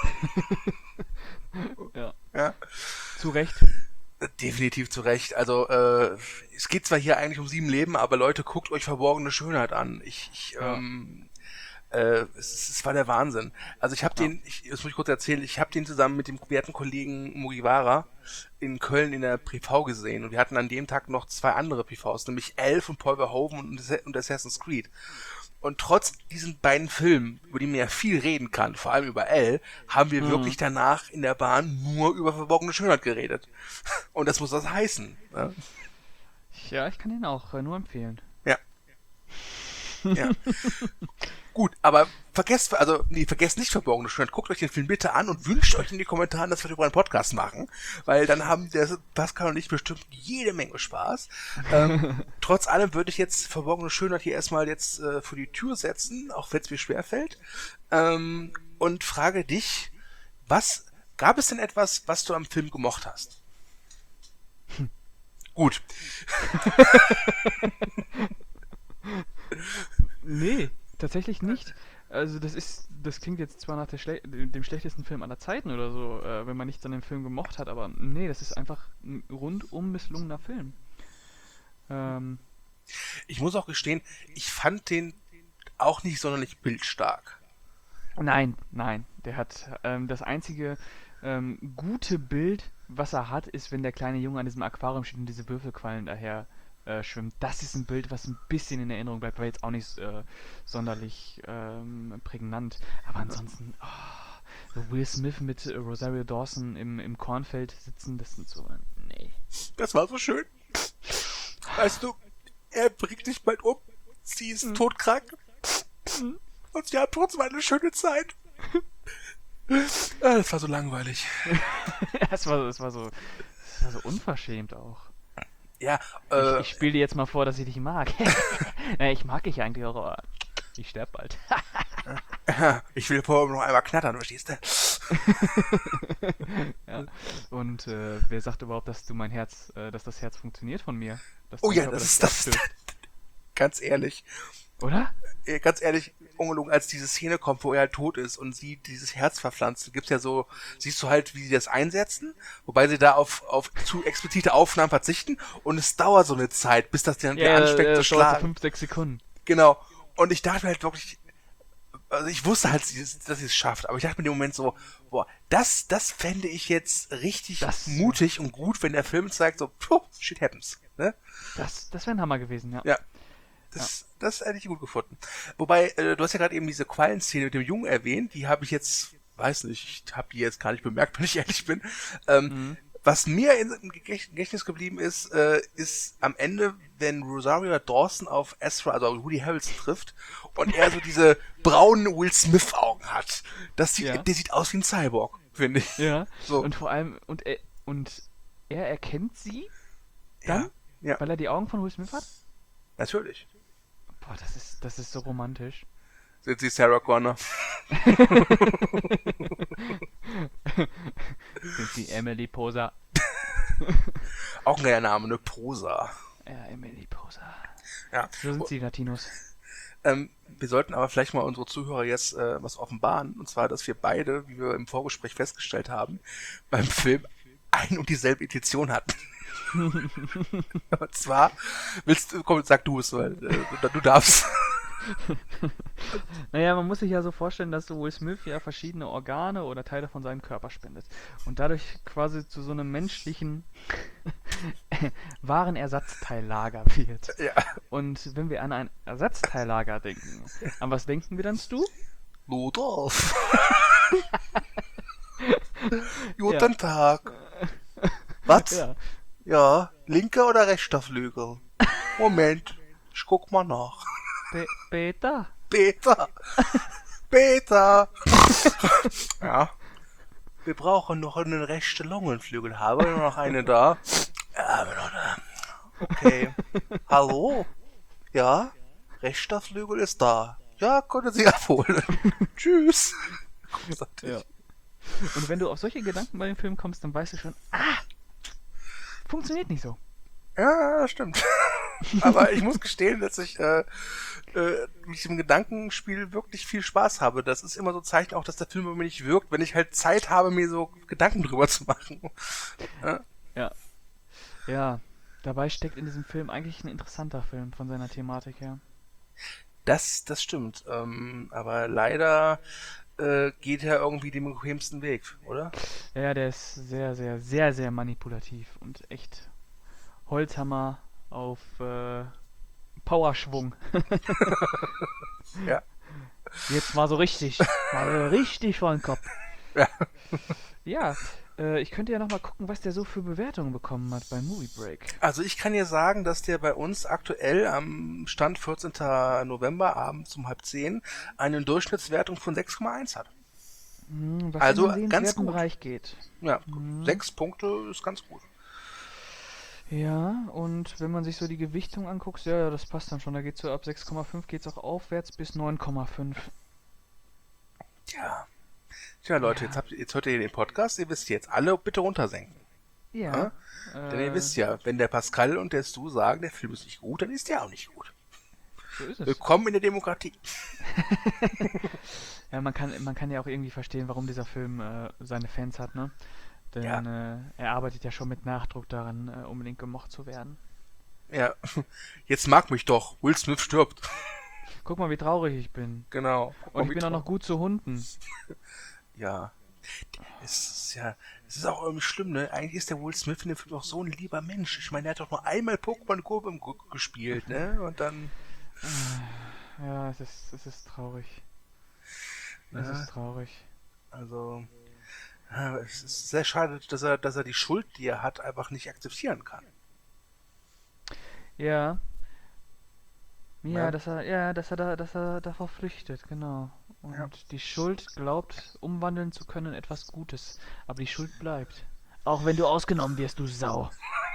Ja. Ja. Zu Recht. Definitiv zu Recht. Also, äh, es geht zwar hier eigentlich um sieben Leben, aber Leute, guckt euch verborgene Schönheit an. Ich, ich Ja. ähm, äh, es, es war der Wahnsinn. Also ich habe Ja. den, ich, das muss ich kurz erzählen, ich habe den zusammen mit dem werten Kollegen Mugiwara in Köln in der P V gesehen und wir hatten an dem Tag noch zwei andere P Vs, nämlich Elf und Paul Verhoeven und, und Assassin's Creed. Und trotz diesen beiden Filmen, über die man ja viel reden kann, vor allem über Elle, haben wir Mhm. wirklich danach in der Bahn nur über verborgene Schönheit geredet. Und das muss was heißen. Ne? Ja, ich kann ihn auch äh, nur empfehlen. Ja. Ja. Gut, aber vergesst, also, nee, vergesst nicht verborgene Schönheit. Guckt euch den Film bitte an und wünscht euch in die Kommentare, dass wir über einen Podcast machen. Weil dann haben der Pascal und ich bestimmt jede Menge Spaß. Ähm, trotz allem würde ich jetzt verborgene Schönheit hier erstmal jetzt äh, vor die Tür setzen, auch wenn es mir schwerfällt. Ähm, und frage dich, was, gab es denn etwas, was du am Film gemocht hast? Gut. Nee, tatsächlich nicht. Also das ist, das klingt jetzt zwar nach der schle dem schlechtesten Film aller Zeiten oder so, äh, wenn man nichts an dem Film gemocht hat, aber nee, das ist einfach ein rundum misslungener Film. Ähm, Ich muss auch gestehen, ich fand den auch nicht sonderlich bildstark. nein, nein, der hat ähm, das einzige ähm, gute Bild, was er hat, ist, wenn der kleine Junge an diesem Aquarium steht und diese Würfelquallen daher äh, schwimmt. Das ist ein Bild, was ein bisschen in Erinnerung bleibt, war jetzt auch nicht äh, sonderlich ähm, prägnant. Aber ansonsten, oh, so Will Smith mit äh, Rosario Dawson im, im Kornfeld sitzen, das sind so, nee. Das war so schön. Weißt du, er bringt dich bald um, sie ist Mhm. todkrank Mhm. und sie haben trotzdem eine schöne Zeit. Ah, das war so langweilig. Das war, das war so, das war so unverschämt auch. Ja, Ich, äh, ich spiele dir jetzt mal vor, dass ich dich mag. Naja, ich mag dich eigentlich auch, aber ich sterb bald. ich will vorher noch einmal knattern, verstehst du? Ja. Und äh, wer sagt überhaupt, dass du mein Herz, äh, dass das Herz funktioniert von mir? Dass Oh dein ja, Körper das ist nicht das. abstößt? Ganz ehrlich. Oder? Äh, Ganz ehrlich, ungelogen, als diese Szene kommt, wo er halt tot ist und sie dieses Herz verpflanzt, gibt's ja so, siehst du halt, wie sie das einsetzen, wobei sie da auf, auf zu explizite Aufnahmen verzichten und es dauert so eine Zeit, bis das dann wieder anfängt äh, zu das dauert so schlagen. fünf, sechs Sekunden. Genau. Und ich dachte mir halt wirklich, also ich wusste halt, sie es- dass sie es schafft, aber ich dachte mir in dem Moment so, boah, das, das fände ich jetzt richtig Das- mutig und gut, wenn der Film zeigt, so, puh, shit happens, ne? Das, das wäre ein Hammer gewesen, ja. Ja. Das, das hätte ich gut gefunden. Wobei, äh, du hast ja gerade eben diese Quallenszene mit dem Jungen erwähnt, die habe ich jetzt, weiß nicht, ich habe die jetzt gar nicht bemerkt, wenn ich ehrlich bin. Ähm, Mhm. Was mir in- im Gedächt- Gedächtnis geblieben ist, äh, ist am Ende, wenn Rosario Dawson auf Ezra, also auf Woody Harrelson trifft und er so diese braunen Will Smith Augen hat. Das sieht, Ja. der sieht aus wie ein Cyborg, finde ich. Ja. So. Und vor allem, und er, und er erkennt sie dann, Ja, ja, weil er die Augen von Will Smith hat? natürlich. Boah, das ist, das ist so romantisch. Sind sie Sarah Connor. Sind sie Emily Poser? Auch ein geiler Name, ne? Prosa. Ja, Emily Poser. Ja. So sind sie Latinos. Ähm, wir sollten aber vielleicht mal unsere Zuhörer jetzt äh, was offenbaren. Und zwar, dass wir beide, wie wir im Vorgespräch festgestellt haben, beim Film ein und dieselbe Edition hatten. Und zwar, willst du, komm, sag du es, weil äh, du, du darfst. Naja, man muss sich ja so vorstellen, dass Will Smith ja verschiedene Organe oder Teile von seinem Körper spendet. Und dadurch quasi zu so einem menschlichen Warenersatzteillager wird. Ja. Und wenn wir an ein Ersatzteillager denken, an was denken wir dann, Stu? Rudolf. Guten Tag. Was? Ja. Ja, linker oder rechter Flügel? Moment, ich guck mal nach. Pe Peter? Peter! Peter! Ja. Wir brauchen noch einen rechten Lungenflügel. Haben wir noch eine da? Ja, haben wir noch da. Okay. Hallo? Ja? Rechter Flügel ist da. Ja, konnte Sie abholen. Tschüss. Ja. Und wenn du auf solche Gedanken bei dem Film kommst, dann weißt du schon, ah, funktioniert nicht so. Ja, das stimmt. Aber ich muss gestehen, dass ich äh, äh, mit dem Gedankenspiel wirklich viel Spaß habe. Das ist immer so ein Zeichen auch, dass der Film über mich nicht wirkt, wenn ich halt Zeit habe, mir so Gedanken drüber zu machen. Ja. Ja. Ja. Dabei steckt in diesem Film eigentlich ein interessanter Film von seiner Thematik her. Das, das stimmt. Ähm, aber leider äh, geht er irgendwie den bequemsten Weg, oder? Ja, der ist sehr, sehr, sehr, sehr manipulativ und echt Holzhammer auf äh, Powerschwung. Ja. Jetzt mal so richtig. Mal so richtig vor den Kopf. Ja. Ja, äh, ich könnte ja nochmal gucken, was der so für Bewertungen bekommen hat bei Movie Break. Also ich kann dir sagen, dass der bei uns aktuell am Stand vierzehnten November abends um halb zehn eine Durchschnittswertung von sechs Komma eins hat. Hm, was Also, in den ganz sehenswerten gut. Bereich geht. Ja, Mhm. sechs Punkte ist ganz gut. Ja, und wenn man sich so die Gewichtung anguckt, ja, ja, das passt dann schon. Da geht so ab sechs Komma fünf geht's auch aufwärts bis neun Komma fünf. Tja. Tja, Leute, Ja. jetzt, habt, ihr- jetzt hört ihr den Podcast, ihr wisst jetzt alle bitte runtersenken. Ja. Denn ihr wisst ja, wenn der Pascal und der Stu sagen, der Film ist nicht gut, dann ist der auch nicht gut. So ist es. Willkommen in der Demokratie. Ja, man kann, man kann ja auch irgendwie verstehen, warum dieser Film äh, seine Fans hat, ne? Denn Ja. äh, er arbeitet ja schon mit Nachdruck daran, äh, unbedingt gemocht zu werden. Ja, jetzt mag mich doch. Will Smith stirbt. Guck mal, wie traurig ich bin. Genau. Guck mal, Und ich wie bin auch trau- noch gut zu Hunden. Ja. Es ist ja, es ist auch irgendwie schlimm, ne? Eigentlich ist der Will Smith in dem Film doch so ein lieber Mensch. Ich meine, der hat doch nur einmal Pokémon Go im G- gespielt, ne? Und dann, Ja, es ist, es ist traurig. Es Ja. ist traurig. also, ja, es ist sehr schade, dass er, dass er die Schuld, die er hat, einfach nicht akzeptieren kann. Ja. Ja, Ja. dass er, ja, dass er da, dass er davor flüchtet, genau. Und Ja. die Schuld glaubt, umwandeln zu können in etwas Gutes. Aber die Schuld bleibt. Auch wenn du ausgenommen wirst, du Sau.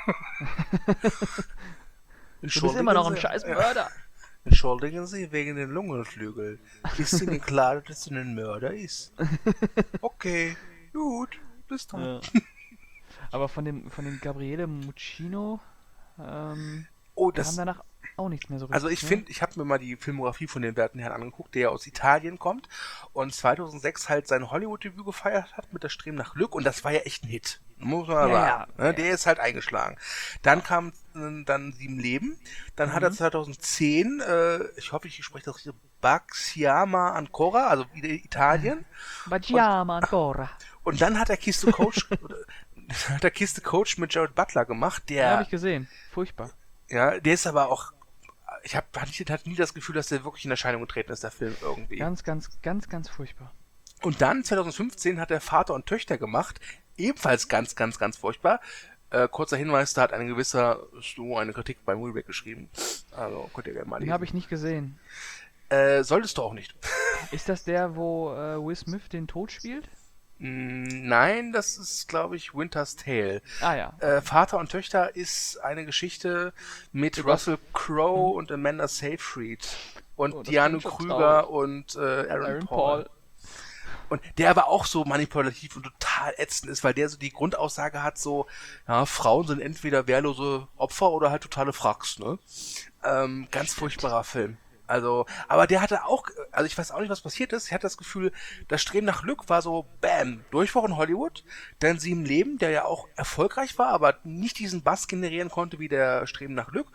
Du bist immer noch ein Sie- scheiß Ja. Mörder. Entschuldigen Sie wegen den Lungenflügel. Ist Ihnen klar, dass es ein Mörder ist? Okay, gut, bis dann. Ja. Aber von dem, von dem Gabriele Muccino, ähm, Oh, wir das, haben danach auch nichts mehr so richtig. also ich ne? finde, ich habe mir mal die Filmografie von den werten Herrn angeguckt, der ja aus Italien kommt und zweitausendsechs halt sein Hollywood-Debüt gefeiert hat mit das Streben nach Glück und das war ja echt ein Hit. Muss man mal Ja, sagen. ja, Ne? ja. Der ist halt eingeschlagen. Dann kam äh, dann Sieben Leben. Dann hat er Mhm. zweitausendzehn, äh, ich hoffe, ich spreche das richtig, Baxiama Ancora, also wieder Italien. Bagiama ancora. Und dann hat er Kiste Coach, hat er Kiste Coach mit Jared Butler gemacht, Ja, habe der, ich gesehen. Furchtbar. ja, der ist aber auch, ich habe hatte nie das Gefühl, dass der wirklich in Erscheinung getreten ist, der Film irgendwie. Ganz, ganz, ganz, ganz furchtbar. Und dann zweitausendfünfzehn hat er Vater und Töchter gemacht, ebenfalls ganz, ganz, ganz furchtbar. Äh, kurzer Hinweis, da hat ein gewisser Stu eine Kritik bei Movieback geschrieben. Also könnt ihr gerne mal Den lesen. habe ich nicht gesehen. Äh, solltest du auch nicht. Ist das der, wo äh, Will Smith den Tod spielt? Mm, Nein, das ist, glaube ich, Winter's Tale. Ah ja. Äh, Vater und Töchter ist eine Geschichte mit Über- Russell Crowe und Amanda Seyfried und Oh, das Diane klingt schon Krüger traurig. und äh, Aaron, Aaron Paul. Paul. Und der aber auch so manipulativ und total ätzend ist, weil der so die Grundaussage hat, so, ja, Frauen sind entweder wehrlose Opfer oder halt totale Fracks, ne? Ähm, ganz furchtbarer Film. Also, aber der hatte auch, also ich weiß auch nicht, was passiert ist. Ich hatte das Gefühl, das Streben nach Glück war so, bam, Durchbruch in Hollywood. Dann Sieben Leben, der ja auch erfolgreich war, aber nicht diesen Bass generieren konnte wie der Streben nach Glück.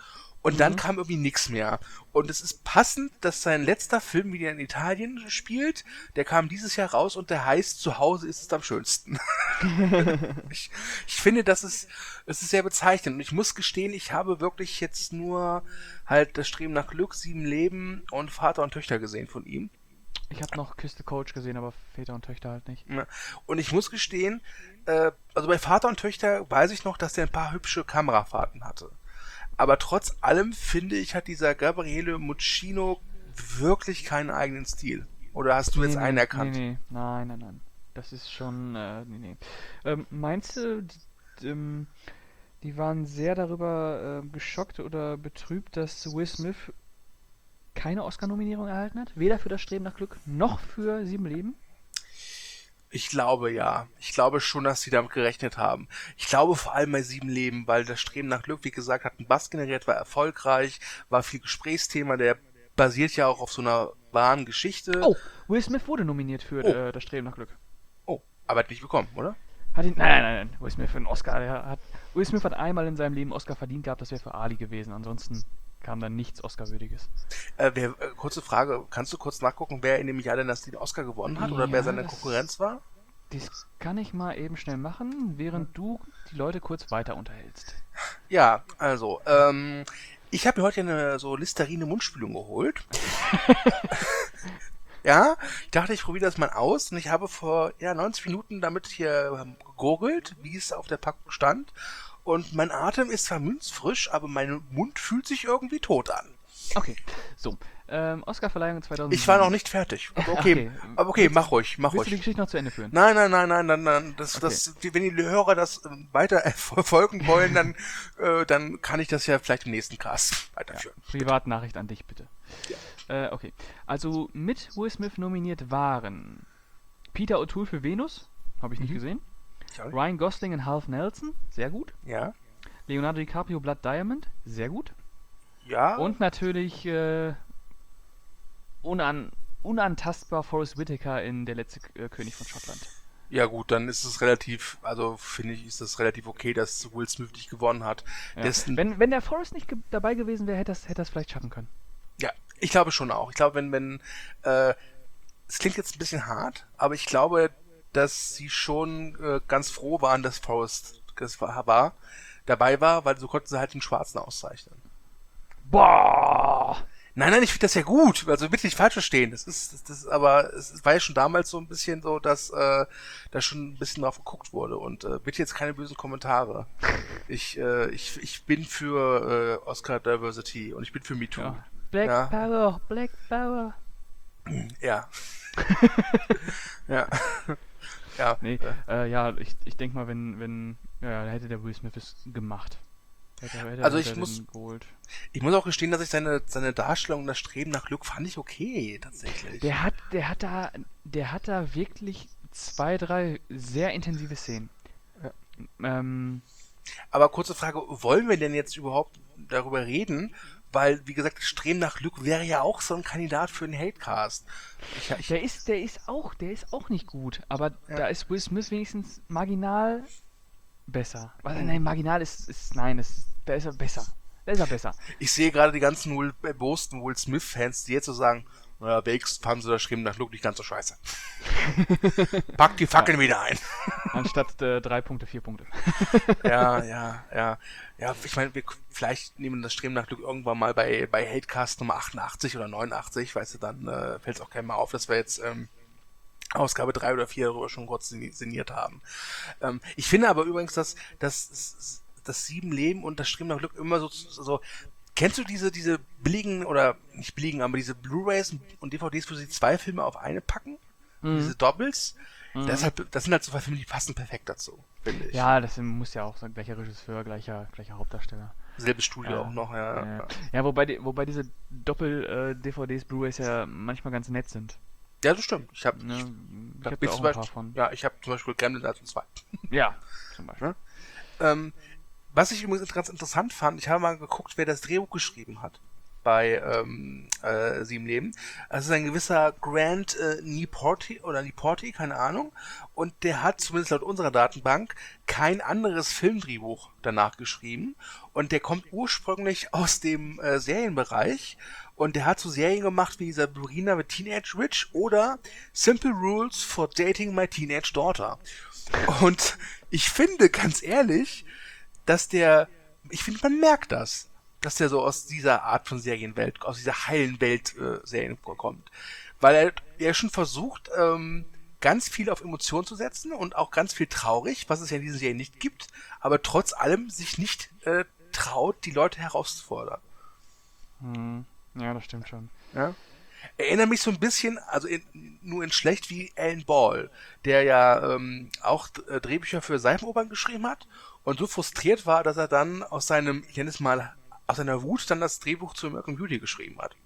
Und dann kam irgendwie nichts mehr. Und es ist passend, dass sein letzter Film wieder in Italien spielt. Der kam dieses Jahr raus und der heißt Zu Hause ist es am schönsten. ich, ich finde, das ist, das ist sehr bezeichnend. Und ich muss gestehen, ich habe wirklich jetzt nur halt das Streben nach Glück, Sieben Leben und Vater und Töchter gesehen von ihm. Ich habe noch Küste Coach gesehen, aber Väter und Töchter halt nicht. Ja. Und ich muss gestehen, äh, also bei Vater und Töchter weiß ich noch, dass der ein paar hübsche Kamerafahrten hatte. Aber trotz allem, finde ich, hat dieser Gabriele Muccino wirklich keinen eigenen Stil. Oder hast du Nee, jetzt nee, einen erkannt? Nee, nee, nein, nein, nein. Das ist schon, äh, nee, nee. Ähm, meinst du, d- d- ähm, die waren sehr darüber äh, geschockt oder betrübt, dass Will Smith keine Oscar-Nominierung erhalten hat? Weder für das Streben nach Glück noch für Sieben Leben? Ich glaube ja. Ich glaube schon, dass sie damit gerechnet haben. Ich glaube vor allem bei Sieben Leben, weil das Streben nach Glück, wie gesagt, hat einen Bass generiert, war erfolgreich, war viel Gesprächsthema, der basiert ja auch auf so einer wahren Geschichte. Oh, Will Smith wurde nominiert für Oh. äh, das Streben nach Glück. Oh, aber hat nicht bekommen, oder? Hat ihn, nein, nein, nein, nein, Will Smith für einen Oscar. Der hat, Will Smith hat einmal in seinem Leben einen Oscar verdient gehabt, das wäre für Ali gewesen. Ansonsten kam dann nichts Oscar-würdiges. Äh, wer, äh, kurze Frage, kannst du kurz nachgucken, wer in dem Jahr denn das den Oscar gewonnen hat oder wer Ja, seine das- Konkurrenz war? Das kann ich mal eben schnell machen, während du die Leute kurz weiter unterhältst. Ja, also, ähm, ich habe mir heute eine so Listerine Mundspülung geholt. Ja, ich dachte, ich probiere das mal aus und ich habe vor ja, neunzig Minuten damit hier ähm, gegurgelt, wie es auf der Packung stand. Und mein Atem ist zwar münzfrisch, aber mein Mund fühlt sich irgendwie tot an. Okay, so. Ähm, Oscarverleihung zweitausend. Ich war noch nicht fertig. Aber okay, Okay. aber okay, mach ruhig, mach Willst du die ruhig. Geschichte noch zu Ende führen? Nein, nein, nein, nein, nein, nein. Das, Okay. das, die, wenn die Hörer das ähm, weiter verfolgen wollen, dann, äh, dann kann ich das ja vielleicht im nächsten Cast weiterführen. Privatnachricht an dich, bitte. Äh, okay. Also mit Will Smith nominiert waren Peter O'Toole für Venus, habe ich nicht Mhm. gesehen. Ich auch nicht. Ryan Gosling in Half Nelson, sehr gut. Ja, Leonardo DiCaprio Blood Diamond, sehr gut. ja. Und natürlich äh, unan unantastbar Forrest Whitaker in Der letzte äh, König von Schottland. Ja gut, dann ist es relativ, also finde ich, ist es relativ okay, dass Will Smith nicht gewonnen hat. Ja. Dessen, Wenn, wenn der Forrest nicht ge dabei gewesen wäre, hätte er es vielleicht schaffen können. ja, ich glaube schon auch. Ich glaube, wenn, wenn, äh, es klingt jetzt ein bisschen hart, aber ich glaube, dass sie schon äh, ganz froh waren, dass Forrest das war, war, dabei war, weil so konnten sie halt den Schwarzen auszeichnen. Boah! Nein, nein, ich finde das ja gut. Also bitte nicht falsch verstehen. Das ist, das, das, aber es war ja schon damals so ein bisschen so, dass äh, da schon ein bisschen drauf geguckt wurde. Und äh, bitte jetzt keine bösen Kommentare. Ich, äh, ich, ich bin für äh, Oscar Diversity und ich bin für MeToo. Ja. Black Ja. Power, Black Power. Ja. Ja. Ja. Nee, äh, ja, ich, ich denke mal, wenn, wenn, ja, da hätte der Will Smith es gemacht. Hätte, hätte, Also hätte ich er muss- den geholt. Ich muss auch gestehen, dass ich seine, seine Darstellung und das Streben nach Glück fand ich okay, tatsächlich. Der hat, der hat da, der hat da wirklich zwei, drei sehr intensive Szenen. Ähm, Aber kurze Frage, wollen wir denn jetzt überhaupt darüber reden? Weil, wie gesagt, das Streben nach Glück wäre ja auch so ein Kandidat für einen Hatecast. Ich, ich, der ist, der ist auch, der ist auch nicht gut, aber Ja. da ist Will Smith wenigstens marginal besser. Was, nein, marginal ist, ist nein, ist, da ist er besser. Da ist er besser. ich sehe gerade die ganzen Will, äh, Boston Will Smith-Fans, die jetzt so sagen, naja, Bakes fanden sie das Streben nach Glück nicht ganz so scheiße. Pack die Fackeln wieder ein. Anstatt äh, drei Punkte, vier Punkte. Ja, ja, ja. Ja, ich meine, wir vielleicht nehmen das Streben nach Glück irgendwann mal bei, bei Hatecast Nummer achtundachtzig oder neunundachtzig, weißt du, dann äh, fällt es auch keinem mehr auf, dass wir jetzt ähm, Ausgabe drei oder vier darüber schon kurz sinniert haben. Ähm, ich finde aber übrigens, dass, dass das Sieben Leben und das Streben nach Glück immer so, so kennst du diese, diese billigen, oder nicht billigen, aber diese Blu-Rays und D V Ds, wo sie zwei Filme auf eine packen? Mhm. Diese Doubles? Mhm. Das, ist halt, das sind halt so zwei Filme, die passen perfekt dazu, finde ich. Ja, das muss ja auch sein, gleicher Regisseur, gleicher, gleicher Hauptdarsteller. Selbes Studio Ja. auch noch, ja. Ja, Ja, ja wobei, die, wobei diese Doppel-D V Ds, Blu-rays ja manchmal ganz nett sind. ja das stimmt. Ich habe Ne? ich, Ich hab habe mir da auch zum ein Beispiel, paar von. ja, ich habe zum Beispiel Gremlins eins und zwei. Ja, zum Beispiel. Ähm, was ich übrigens ganz interessant fand, ich habe mal geguckt, wer das Drehbuch geschrieben hat. bei ähm, äh, Sieben Leben. Das ist ein gewisser Grant äh, Niporti oder Niporti, keine Ahnung. Und der hat, zumindest laut unserer Datenbank, kein anderes Filmdrehbuch danach geschrieben. Und der kommt ursprünglich aus dem äh, Serienbereich. Und der hat so Serien gemacht wie Sabrina mit Teenage Witch oder Simple Rules for Dating My Teenage Daughter. Und ich finde, ganz ehrlich, dass der, ich finde, man merkt das, dass der so aus dieser Art von Serienwelt, aus dieser heilen Welt äh, Serien kommt. Weil er, er schon versucht, ähm, ganz viel auf Emotionen zu setzen und auch ganz viel traurig, was es ja in diesen Serien nicht gibt, aber trotz allem sich nicht äh, traut, die Leute herauszufordern. Hm. Ja, das stimmt schon. Ja? Erinnere mich so ein bisschen, also in, nur in schlecht, wie Alan Ball, der ja ähm, auch äh, Drehbücher für Seifenopern geschrieben hat und so frustriert war, dass er dann aus seinem, ich nenne es mal, aus seiner Wut dann das Drehbuch zu American Beauty geschrieben hat.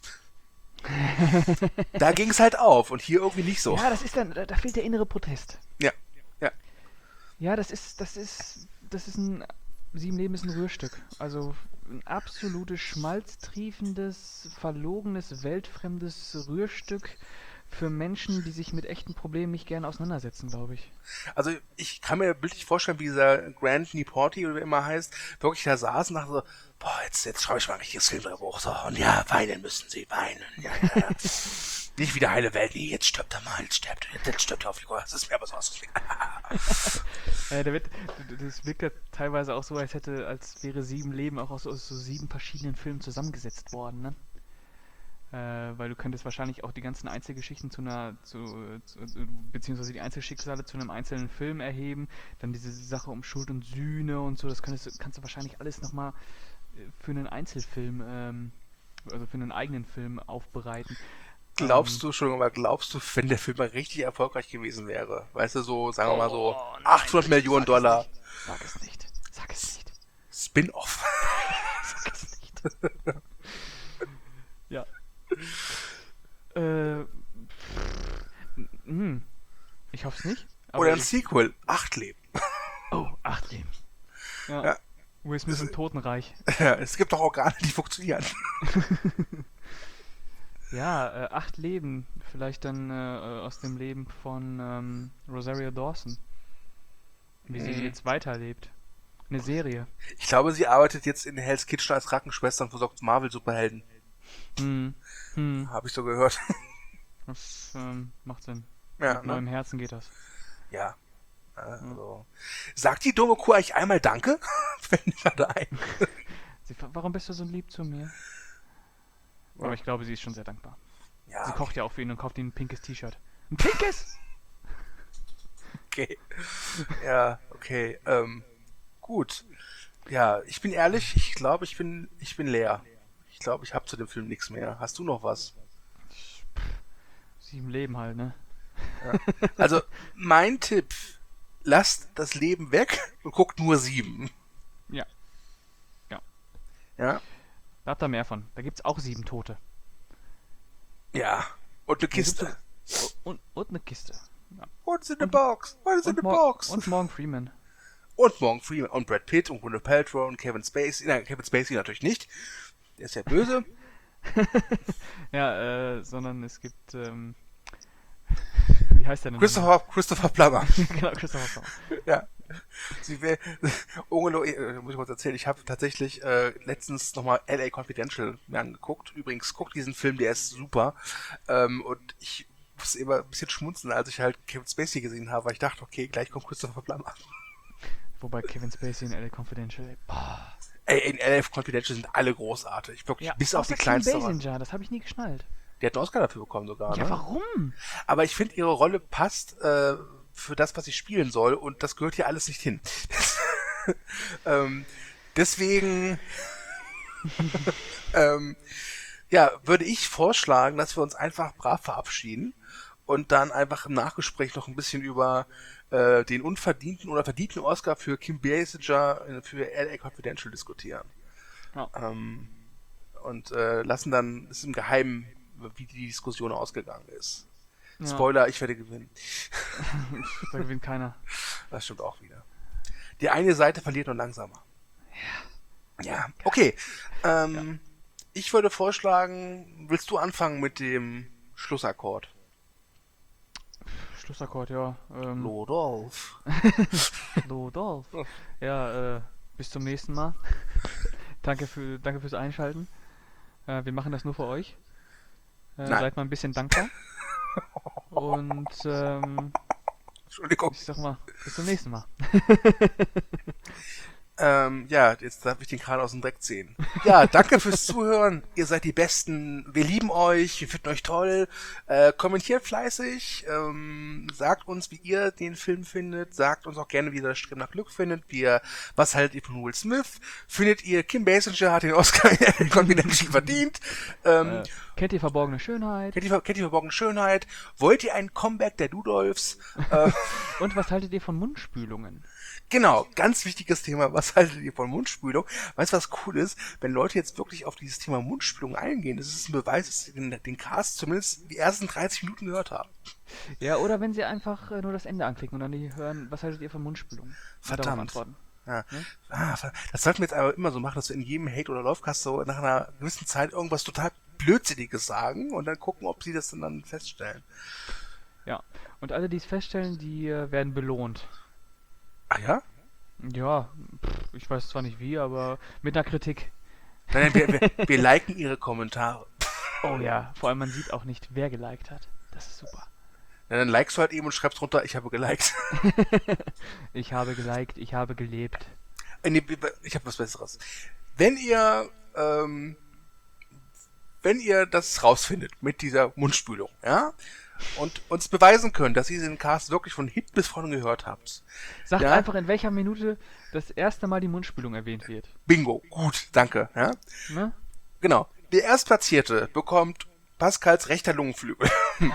Da ging es halt auf und hier irgendwie nicht so. Ja, das ist dann, da, da fehlt der innere Protest. Ja, ja. Ja, das ist, das ist, das ist ein, Sieben Leben ist ein Rührstück. Also ein absolutes schmalztriefendes, verlogenes, weltfremdes Rührstück für Menschen, die sich mit echten Problemen nicht gerne auseinandersetzen, glaube ich. Also ich kann mir bildlich vorstellen, wie dieser Grant Niporti oder wie er immer heißt, wirklich da saß und dachte so, boah, jetzt, jetzt schreibe ich mal ein richtiges Filmdrehbuch. So, und ja, weinen müssen sie, weinen. Ja, ja, ja. Nicht wie der heile Welt, nee, jetzt stirbt er mal, jetzt stirbt er, jetzt stirbt er auf die Figur. Das ist mir aber so was. äh, der wird, das wirkt ja teilweise auch so, als hätte, als wäre Sieben Leben auch aus, aus so sieben verschiedenen Filmen zusammengesetzt worden, ne? Äh, weil du könntest wahrscheinlich auch die ganzen Einzelgeschichten zu einer, zu, zu, beziehungsweise die Einzelschicksale zu einem einzelnen Film erheben, dann diese Sache um Schuld und Sühne und so, das könntest, kannst du wahrscheinlich alles nochmal für einen Einzelfilm, ähm, also für einen eigenen Film aufbereiten. Glaubst ähm, du schon, aber glaubst du, wenn der Film mal richtig erfolgreich gewesen wäre? Weißt du, so, sagen wir mal so, oh, nein, achthundert Millionen Dollar. Sag es nicht. Sag es nicht. Spin-off. Sag es nicht. Ja. Äh, mh, ich hoffe es nicht. Aber Oder ein ich, Sequel, Acht Leben. oh, acht Leben. Ja. Ja. Will Smith im Totenreich. Ja, es gibt doch Organe, die funktionieren. Ja, äh, acht Leben. Vielleicht dann äh, aus dem Leben von ähm, Rosario Dawson. Wie sie Mhm. jetzt weiterlebt. Eine Serie. Ich glaube, sie arbeitet jetzt in Hell's Kitchen als Krankenschwester und versorgt Marvel-Superhelden. Hm. Hm. Habe ich so gehört. Das ähm, macht Sinn. Ja, Mit ne? neuem Herzen geht das. Ja. Also. Sagt die dumme Kuh eigentlich einmal Danke? Fällt mir gerade ein. Sie, warum bist du so lieb zu mir? Ja. Aber ich glaube, sie ist schon sehr dankbar. Ja, Sie kocht ja auch für ihn und kauft ihm ein pinkes T-Shirt. Ein pinkes! okay. Ja, okay. Ähm, gut. Ja, ich bin ehrlich, ich glaube, ich bin, ich bin leer. Ich glaube, ich habe zu dem Film nichts mehr. Hast du noch was? Sieben Leben halt, ne? Ja. Also, mein Tipp, lasst das Leben weg und guckt nur Sieben. Ja. Ja. Ja? Da habt ihr mehr von. Da gibt's auch sieben Tote. Ja. Und eine Kiste. Und, und eine Kiste. Ja. What's in the box? What is in Und, the Mor box? und Morgan Freeman. Und Morgan Freeman und Brad Pitt und Gwyneth Paltrow und Kevin Spacey. Nein, Kevin Spacey natürlich nicht. Der ist ja böse. Ja, äh, sondern es gibt, ähm, wie heißt der denn? Christopher, Christopher Plummer. Genau, Christopher Plummer. Ja. Sie wär, Ungelo, äh, muss ich mal erzählen, ich habe tatsächlich äh, letztens nochmal L A Confidential mir angeguckt. Übrigens, guckt diesen Film, der ist super. Ähm, und ich muss immer ein bisschen schmunzeln, als ich halt Kevin Spacey gesehen habe, weil ich dachte, okay, gleich kommt Christopher Plummer. Wobei Kevin Spacey in L A Confidential. Boah. Ey, in L A Confidential sind alle großartig. Wirklich, Ja, bis auf die außer Kim kleinste. Basinger, das habe ich nie geschnallt. Die hat einen Oscar dafür bekommen sogar. Ja, ne? warum? Aber ich finde, ihre Rolle passt äh, für das, was sie spielen soll, und das gehört hier alles nicht hin. ähm, deswegen ähm, ja, würde ich vorschlagen, dass wir uns einfach brav verabschieden und dann einfach im Nachgespräch noch ein bisschen über äh, den unverdienten oder verdienten Oscar für Kim Basinger für L A Confidential diskutieren. Ja. Ähm, und äh, lassen dann, ist im Geheimen, wie die Diskussion ausgegangen ist. Ja. Spoiler, ich werde gewinnen. Da gewinnt keiner. Das stimmt auch wieder. Die eine Seite verliert nur langsamer. Ja. Ja, okay. Ähm, ich würde vorschlagen, willst du anfangen mit dem Schlussakkord? Schlussakkord, ja. Ähm, Lodolf. Lodolf. Ja, äh, bis zum nächsten Mal. Danke für, danke fürs Einschalten. Äh, wir machen das nur für euch. Äh, Nein. seid mal ein bisschen dankbar. Und ähm, Entschuldigung. ich sag mal, bis zum nächsten Mal. Ähm, ja, jetzt darf ich den gerade aus dem Dreck ziehen. Ja, danke fürs Zuhören. Ihr seid die Besten. Wir lieben euch. Wir finden euch toll. Äh, kommentiert fleißig. Ähm, sagt uns, wie ihr den Film findet. Sagt uns auch gerne, wie ihr das Streben nach Glück findet. Wie ihr, was haltet ihr von Will Smith? Findet ihr, Kim Basinger hat den Oscar in Confidential verdient? Ähm, Äh, kennt ihr verborgene Schönheit? kennt, ihr, kennt ihr verborgene Schönheit? Wollt ihr ein Comeback der Dudolfs? äh, Und was haltet ihr von Mundspülungen? Genau, ganz wichtiges Thema. Was haltet ihr von Mundspülung? Weißt du, was cool ist? Wenn Leute jetzt wirklich auf dieses Thema Mundspülung eingehen, das ist ein Beweis, dass sie den, den Cast zumindest die ersten dreißig Minuten gehört haben. Ja, oder wenn sie einfach äh, nur das Ende anklicken und dann die hören, was haltet ihr von Mundspülungen? Und darauf Verdammt. antworten. Ja. Ne? Ah, ver- das sollten wir jetzt aber immer so machen, dass wir in jedem Hate- oder Lovecast so nach einer gewissen Zeit irgendwas total Blödsinniges sagen und dann gucken, ob sie das dann, dann feststellen. Ja. Und alle, die es feststellen, die äh, werden belohnt. Ach ja? Ja, pff, ich weiß zwar nicht wie, aber mit einer Kritik. Nein, nein, wir, wir, wir liken ihre Kommentare. Oh ja, vor allem man sieht auch nicht, wer geliked hat. Das ist super. Ja, dann likest du halt eben und schreibst runter, ich habe geliked. Ich habe geliked, ich habe gelebt. Äh, nee, ich habe was Besseres. Wenn ihr, ähm, wenn ihr das rausfindet mit dieser Mundspülung, ja, und uns beweisen könnt, dass ihr den Cast wirklich von Hit bis vorne gehört habt. Sagt Ja? einfach, in welcher Minute das erste Mal die Mundspülung erwähnt wird. Bingo, gut, danke. Ja? Ne? Genau. Der Erstplatzierte bekommt Pascals rechter Lungenflügel.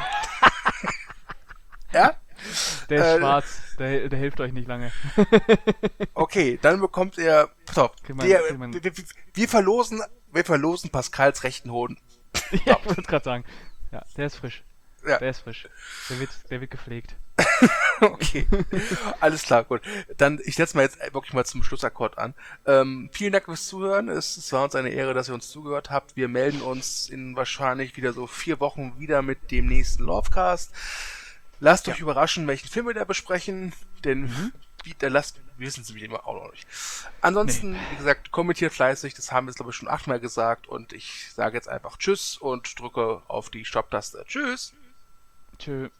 Ja? Der ist Äh, schwarz, der, der hilft euch nicht lange. Okay, dann bekommt er. Pass auf, Kriegt man- wir, kriegt man- wir, wir, wir verlosen, wir verlosen Pascals rechten Hoden. Ja, ich wollte gerade sagen. Ja, der ist frisch. Ja. Der ist frisch. Der wird, der wird gepflegt. Okay, alles klar, gut. Dann, ich setze mal jetzt wirklich mal zum Schlussakkord an. Ähm, vielen Dank fürs Zuhören. Es, es war uns eine Ehre, dass ihr uns zugehört habt. Wir melden uns in wahrscheinlich wieder so vier Wochen wieder mit dem nächsten Lovecast. Lasst euch überraschen, welchen Film wir da besprechen, denn Mhm. wie, da lasst, wissen sie mich immer auch noch nicht. Ansonsten, wie gesagt, kommentiert fleißig, das haben wir jetzt glaube ich schon achtmal gesagt und ich sage jetzt einfach Tschüss und drücke auf die Stopptaste. Tschüss! Tschö.